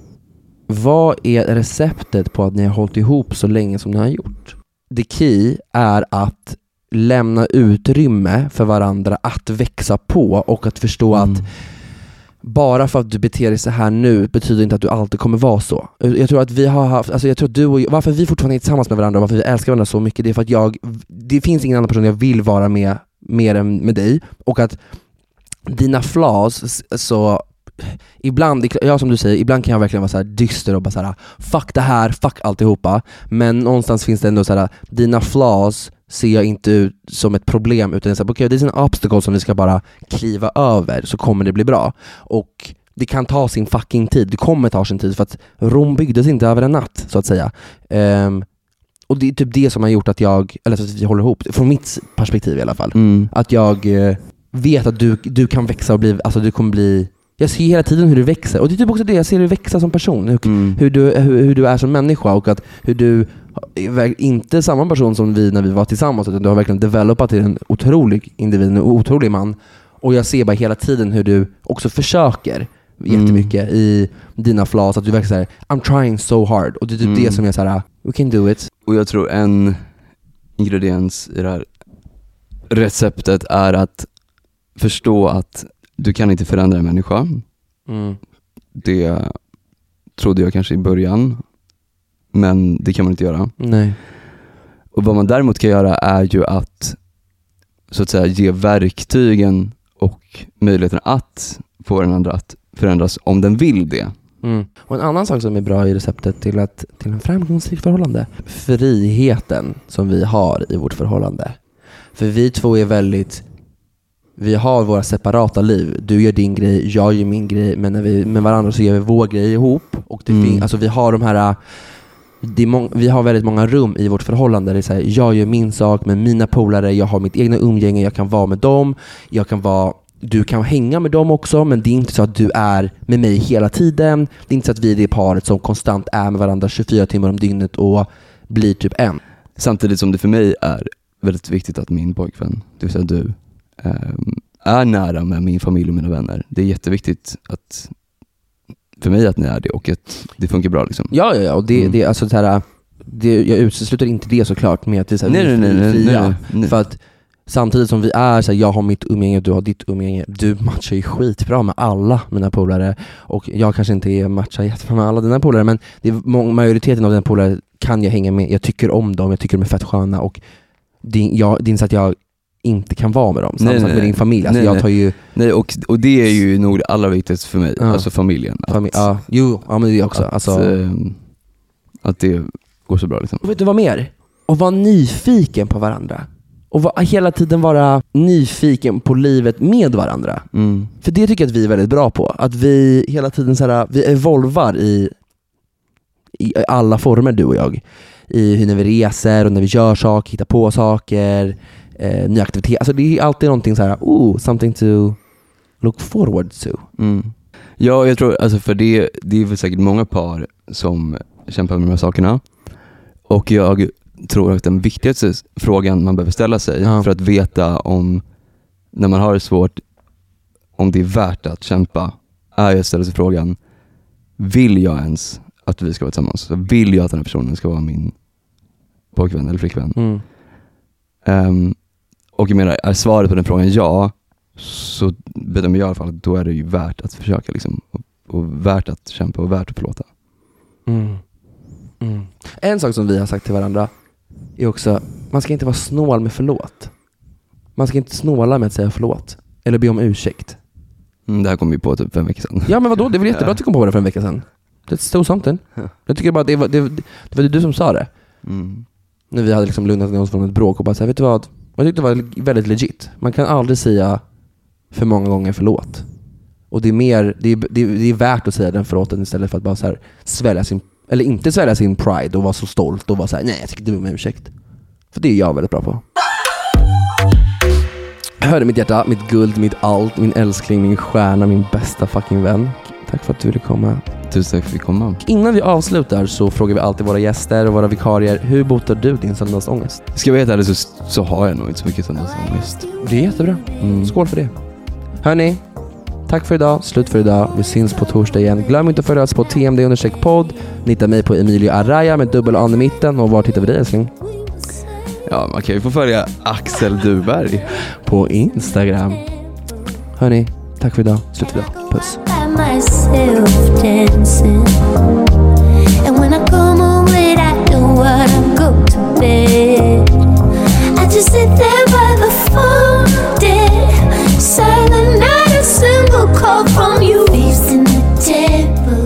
[SPEAKER 5] vad är receptet på att ni har hållit ihop så länge som ni har gjort? The key är att lämna utrymme för varandra att växa på och att förstå mm. att bara för att du beter dig så här nu betyder inte att du alltid kommer vara så. Jag tror att vi har haft, alltså jag tror att du och jag, varför vi fortfarande är tillsammans med varandra och varför vi älskar varandra så mycket, det är för att jag, det finns ingen annan person jag vill vara med mer än med dig, och att dina flaws, så ibland, ja som du säger, ibland kan jag verkligen vara så här dyster och bara så här, fuck det här, fuck alltihopa, men någonstans finns det ändå så här, dina flaws ser jag inte ut som ett problem, utan så här, okay, det är en obstacle som vi ska bara kliva över, så kommer det bli bra. Och det kan ta sin fucking tid, det kommer ta sin tid, för att Rom byggdes inte över en natt, så att säga. Um, och det är typ det som har gjort att jag, eller att vi håller ihop, från mitt perspektiv i alla fall.
[SPEAKER 7] Mm.
[SPEAKER 5] Att jag uh, vet att du, du kan växa och bli, alltså du kommer bli, jag ser hela tiden hur du växer, och det är typ också det jag ser dig växa som person, hur, mm. hur, du, hur, hur du är som människa, och att hur du är inte samma person som vi när vi var tillsammans, utan du har verkligen developat till en otrolig individ, en otrolig man, och jag ser bara hela tiden hur du också försöker jättemycket mm. i dina flaws, att du verkar såhär, I'm trying so hard, och det är typ mm. det som jag såhär, we can do it.
[SPEAKER 7] Och jag tror en ingrediens i det här receptet är att förstå att du kan inte förändra en människa. Mm. Det trodde jag kanske i början, men det kan man inte göra.
[SPEAKER 5] Nej.
[SPEAKER 7] Och vad man däremot kan göra är ju att så att säga ge verktygen och möjligheten att få den andra att förändras om den vill det.
[SPEAKER 5] Mm. Och en annan sak som är bra i receptet till, att, till en framgångsrik förhållande, friheten som vi har i vårt förhållande. För vi två är väldigt, vi har våra separata liv. Du gör din grej, jag gör min grej, men när vi med varandra så gör vi vår grej ihop. Och det mm. fin- alltså vi har de här, det är må- vi har väldigt många rum i vårt förhållande. Det är så här, jag gör min sak med mina polare, jag har mitt egna umgänge, jag kan vara med dem, jag kan vara, du kan hänga med dem också, men det är inte så att du är med mig hela tiden. Det är inte så att vi är det paret som konstant är med varandra tjugofyra timmar om dygnet och blir typ en.
[SPEAKER 7] Samtidigt som det för mig är väldigt viktigt att min pojkvän, det vill säga du, är nära med min familj och mina vänner. Det är jätteviktigt att för mig att ni är det, och att det funkar bra liksom.
[SPEAKER 5] Ja, ja, ja. Och det, mm. det, alltså, så här, det, jag utesluter inte det såklart med att det är så här,
[SPEAKER 7] nej,
[SPEAKER 5] vi
[SPEAKER 7] nej, nej,
[SPEAKER 5] fria.
[SPEAKER 7] Nej, nej.
[SPEAKER 5] För att samtidigt som vi är så här, jag har mitt umgänge, du har ditt umgänge, du matchar ju skitbra med alla mina polare, och jag kanske inte är matchar jättebra med alla dina polare, men det är må- majoriteten av dina polare kan jag hänga med. Jag tycker om dem, jag tycker de är fett sköna, och det, jag, det är inte så att jag inte kan vara med dem. Samma sak med din familj. Alltså
[SPEAKER 7] nej,
[SPEAKER 5] jag tar ju...
[SPEAKER 7] nej, och, och det är ju nog det allra viktigaste för mig.
[SPEAKER 5] Ja.
[SPEAKER 7] Alltså familjen. Att,
[SPEAKER 5] Familj, ja, jo, ja, men det är också.
[SPEAKER 7] Att,
[SPEAKER 5] alltså...
[SPEAKER 7] äh, att det går så bra liksom.
[SPEAKER 5] Och vet du vad mer? Och vara nyfiken på varandra. Och var, hela tiden vara nyfiken på livet med varandra.
[SPEAKER 7] Mm.
[SPEAKER 5] För det tycker jag att vi är väldigt bra på. Att vi hela tiden så här, vi evolvar i, i alla former, du och jag. I hur när vi reser och när vi gör saker, hittar på saker, eh, nya aktiviteter. Alltså det är alltid någonting så här, oh, something to look forward to.
[SPEAKER 7] Mm. Ja, jag tror, alltså för det, det är väl säkert många par som kämpar med de här sakerna. Och jag tror att den viktigaste frågan man behöver ställa sig ja. för att veta om, när man har det svårt, om det är värt att kämpa, är att ställa sig frågan, vill jag ens att vi ska vara tillsammans? Vill jag att den här personen ska vara min pojkvän eller flickvän?
[SPEAKER 5] Mm.
[SPEAKER 7] Um, och jag menar, är svaret på den frågan ja, så bedömer jag i alla fall att då är det ju värt att försöka liksom, och, och värt att kämpa och värt att förlåta.
[SPEAKER 5] Mm. Mm. En sak som vi har sagt till varandra är också, man ska inte vara snål med förlåt. Man ska inte snåla med att säga förlåt eller be om ursäkt.
[SPEAKER 7] Mm, det här kom vi på typ för en vecka sedan.
[SPEAKER 5] Ja, men vadå? Det är väl jättebra att du kom på det för en vecka sedan. Det stod something. Jag tycker bara att det var, det, det var du som sa det.
[SPEAKER 7] Mm.
[SPEAKER 5] När vi hade liksom lugnat ner oss från ett bråk och bara så här, vet du vad? Jag tyckte det var väldigt legit. Man kan aldrig säga för många gånger förlåt. Och det är mer, det är, det är, det är värt att säga den förlåten istället för att bara så här svälja sin, eller inte svälja sin pride och vara så stolt och vara så här, nej jag tycker du är med ursäkt. För det är jag väldigt bra på. Hörde mitt hjärta, mitt guld, mitt allt, min älskling, min stjärna, min bästa fucking vän. Tack för att du ville komma.
[SPEAKER 7] Tusen tack för att vi komma.
[SPEAKER 5] Innan vi avslutar så frågar vi alltid våra gäster och våra vikarier, hur botar du din söndagsångest?
[SPEAKER 7] Ska jag vara helt ärlig så, så har jag nog inte så mycket söndagsångest.
[SPEAKER 5] Det är jättebra. Mm. Skål för det. Hörni, tack för idag. Slut för idag. Vi syns på torsdag igen. Glöm inte att följa oss på T M D understreck podd. Ni hittar mig på Emilio Araya med dubbel an i mitten. Och var tittar vi dig, älskling?
[SPEAKER 7] Ja, man kan ju få följa Axel Duberg
[SPEAKER 5] på Instagram. Hörni, tack för idag. Slut för idag. Puss.
[SPEAKER 9] Myself dancing, and when I come home late after work, I go to bed. I just sit there by the phone, dead silent, not a single call from you. Facing the table.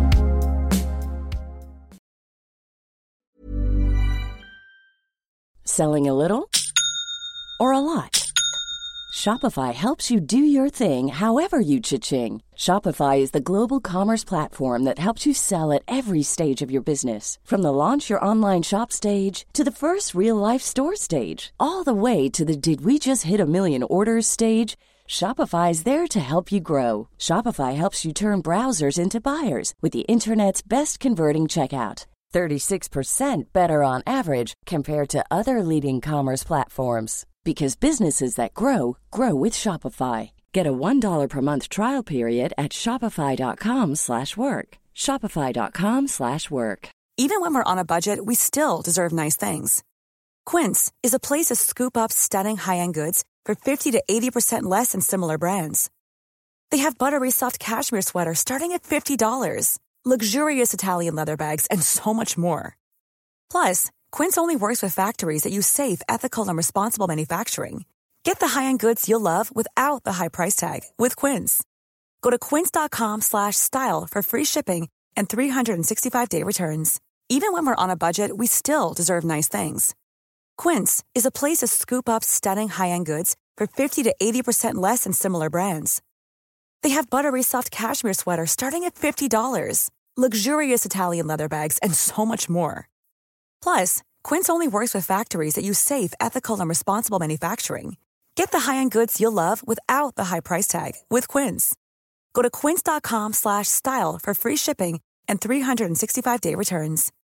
[SPEAKER 10] Selling a little or a lot? Shopify helps you do your thing however you cha-ching. Shopify is the global commerce platform that helps you sell at every stage of your business. From the launch your online shop stage to the first real-life store stage, all the way to the did we just hit a million orders stage. Shopify is there to help you grow. Shopify helps you turn browsers into buyers with the internet's best converting checkout. thirty-six percent better on average compared to other leading commerce platforms. Because businesses that grow, grow with Shopify. Get a one dollar per month trial period at shopify.com slash work. Shopify.com slash work.
[SPEAKER 11] Even when we're on a budget, we still deserve nice things. Quince is a place to scoop up stunning high-end goods for fifty to eighty percent less than similar brands. They have buttery soft cashmere sweaters starting at fifty dollars, luxurious Italian leather bags, and so much more. Plus, Quince only works with factories that use safe, ethical, and responsible manufacturing. Get the high-end goods you'll love without the high price tag with Quince. Go to quince.com slash style for free shipping and three sixty-five day returns. Even when we're on a budget, we still deserve nice things. Quince is a place to scoop up stunning high-end goods for fifty to eighty percent less than similar brands. They have buttery soft cashmere sweaters starting at fifty dollars, luxurious Italian leather bags, and so much more. Plus, Quince only works with factories that use safe, ethical, and responsible manufacturing. Get the high-end goods you'll love without the high price tag with Quince. Go to quince.com slash style for free shipping and three sixty-five day returns.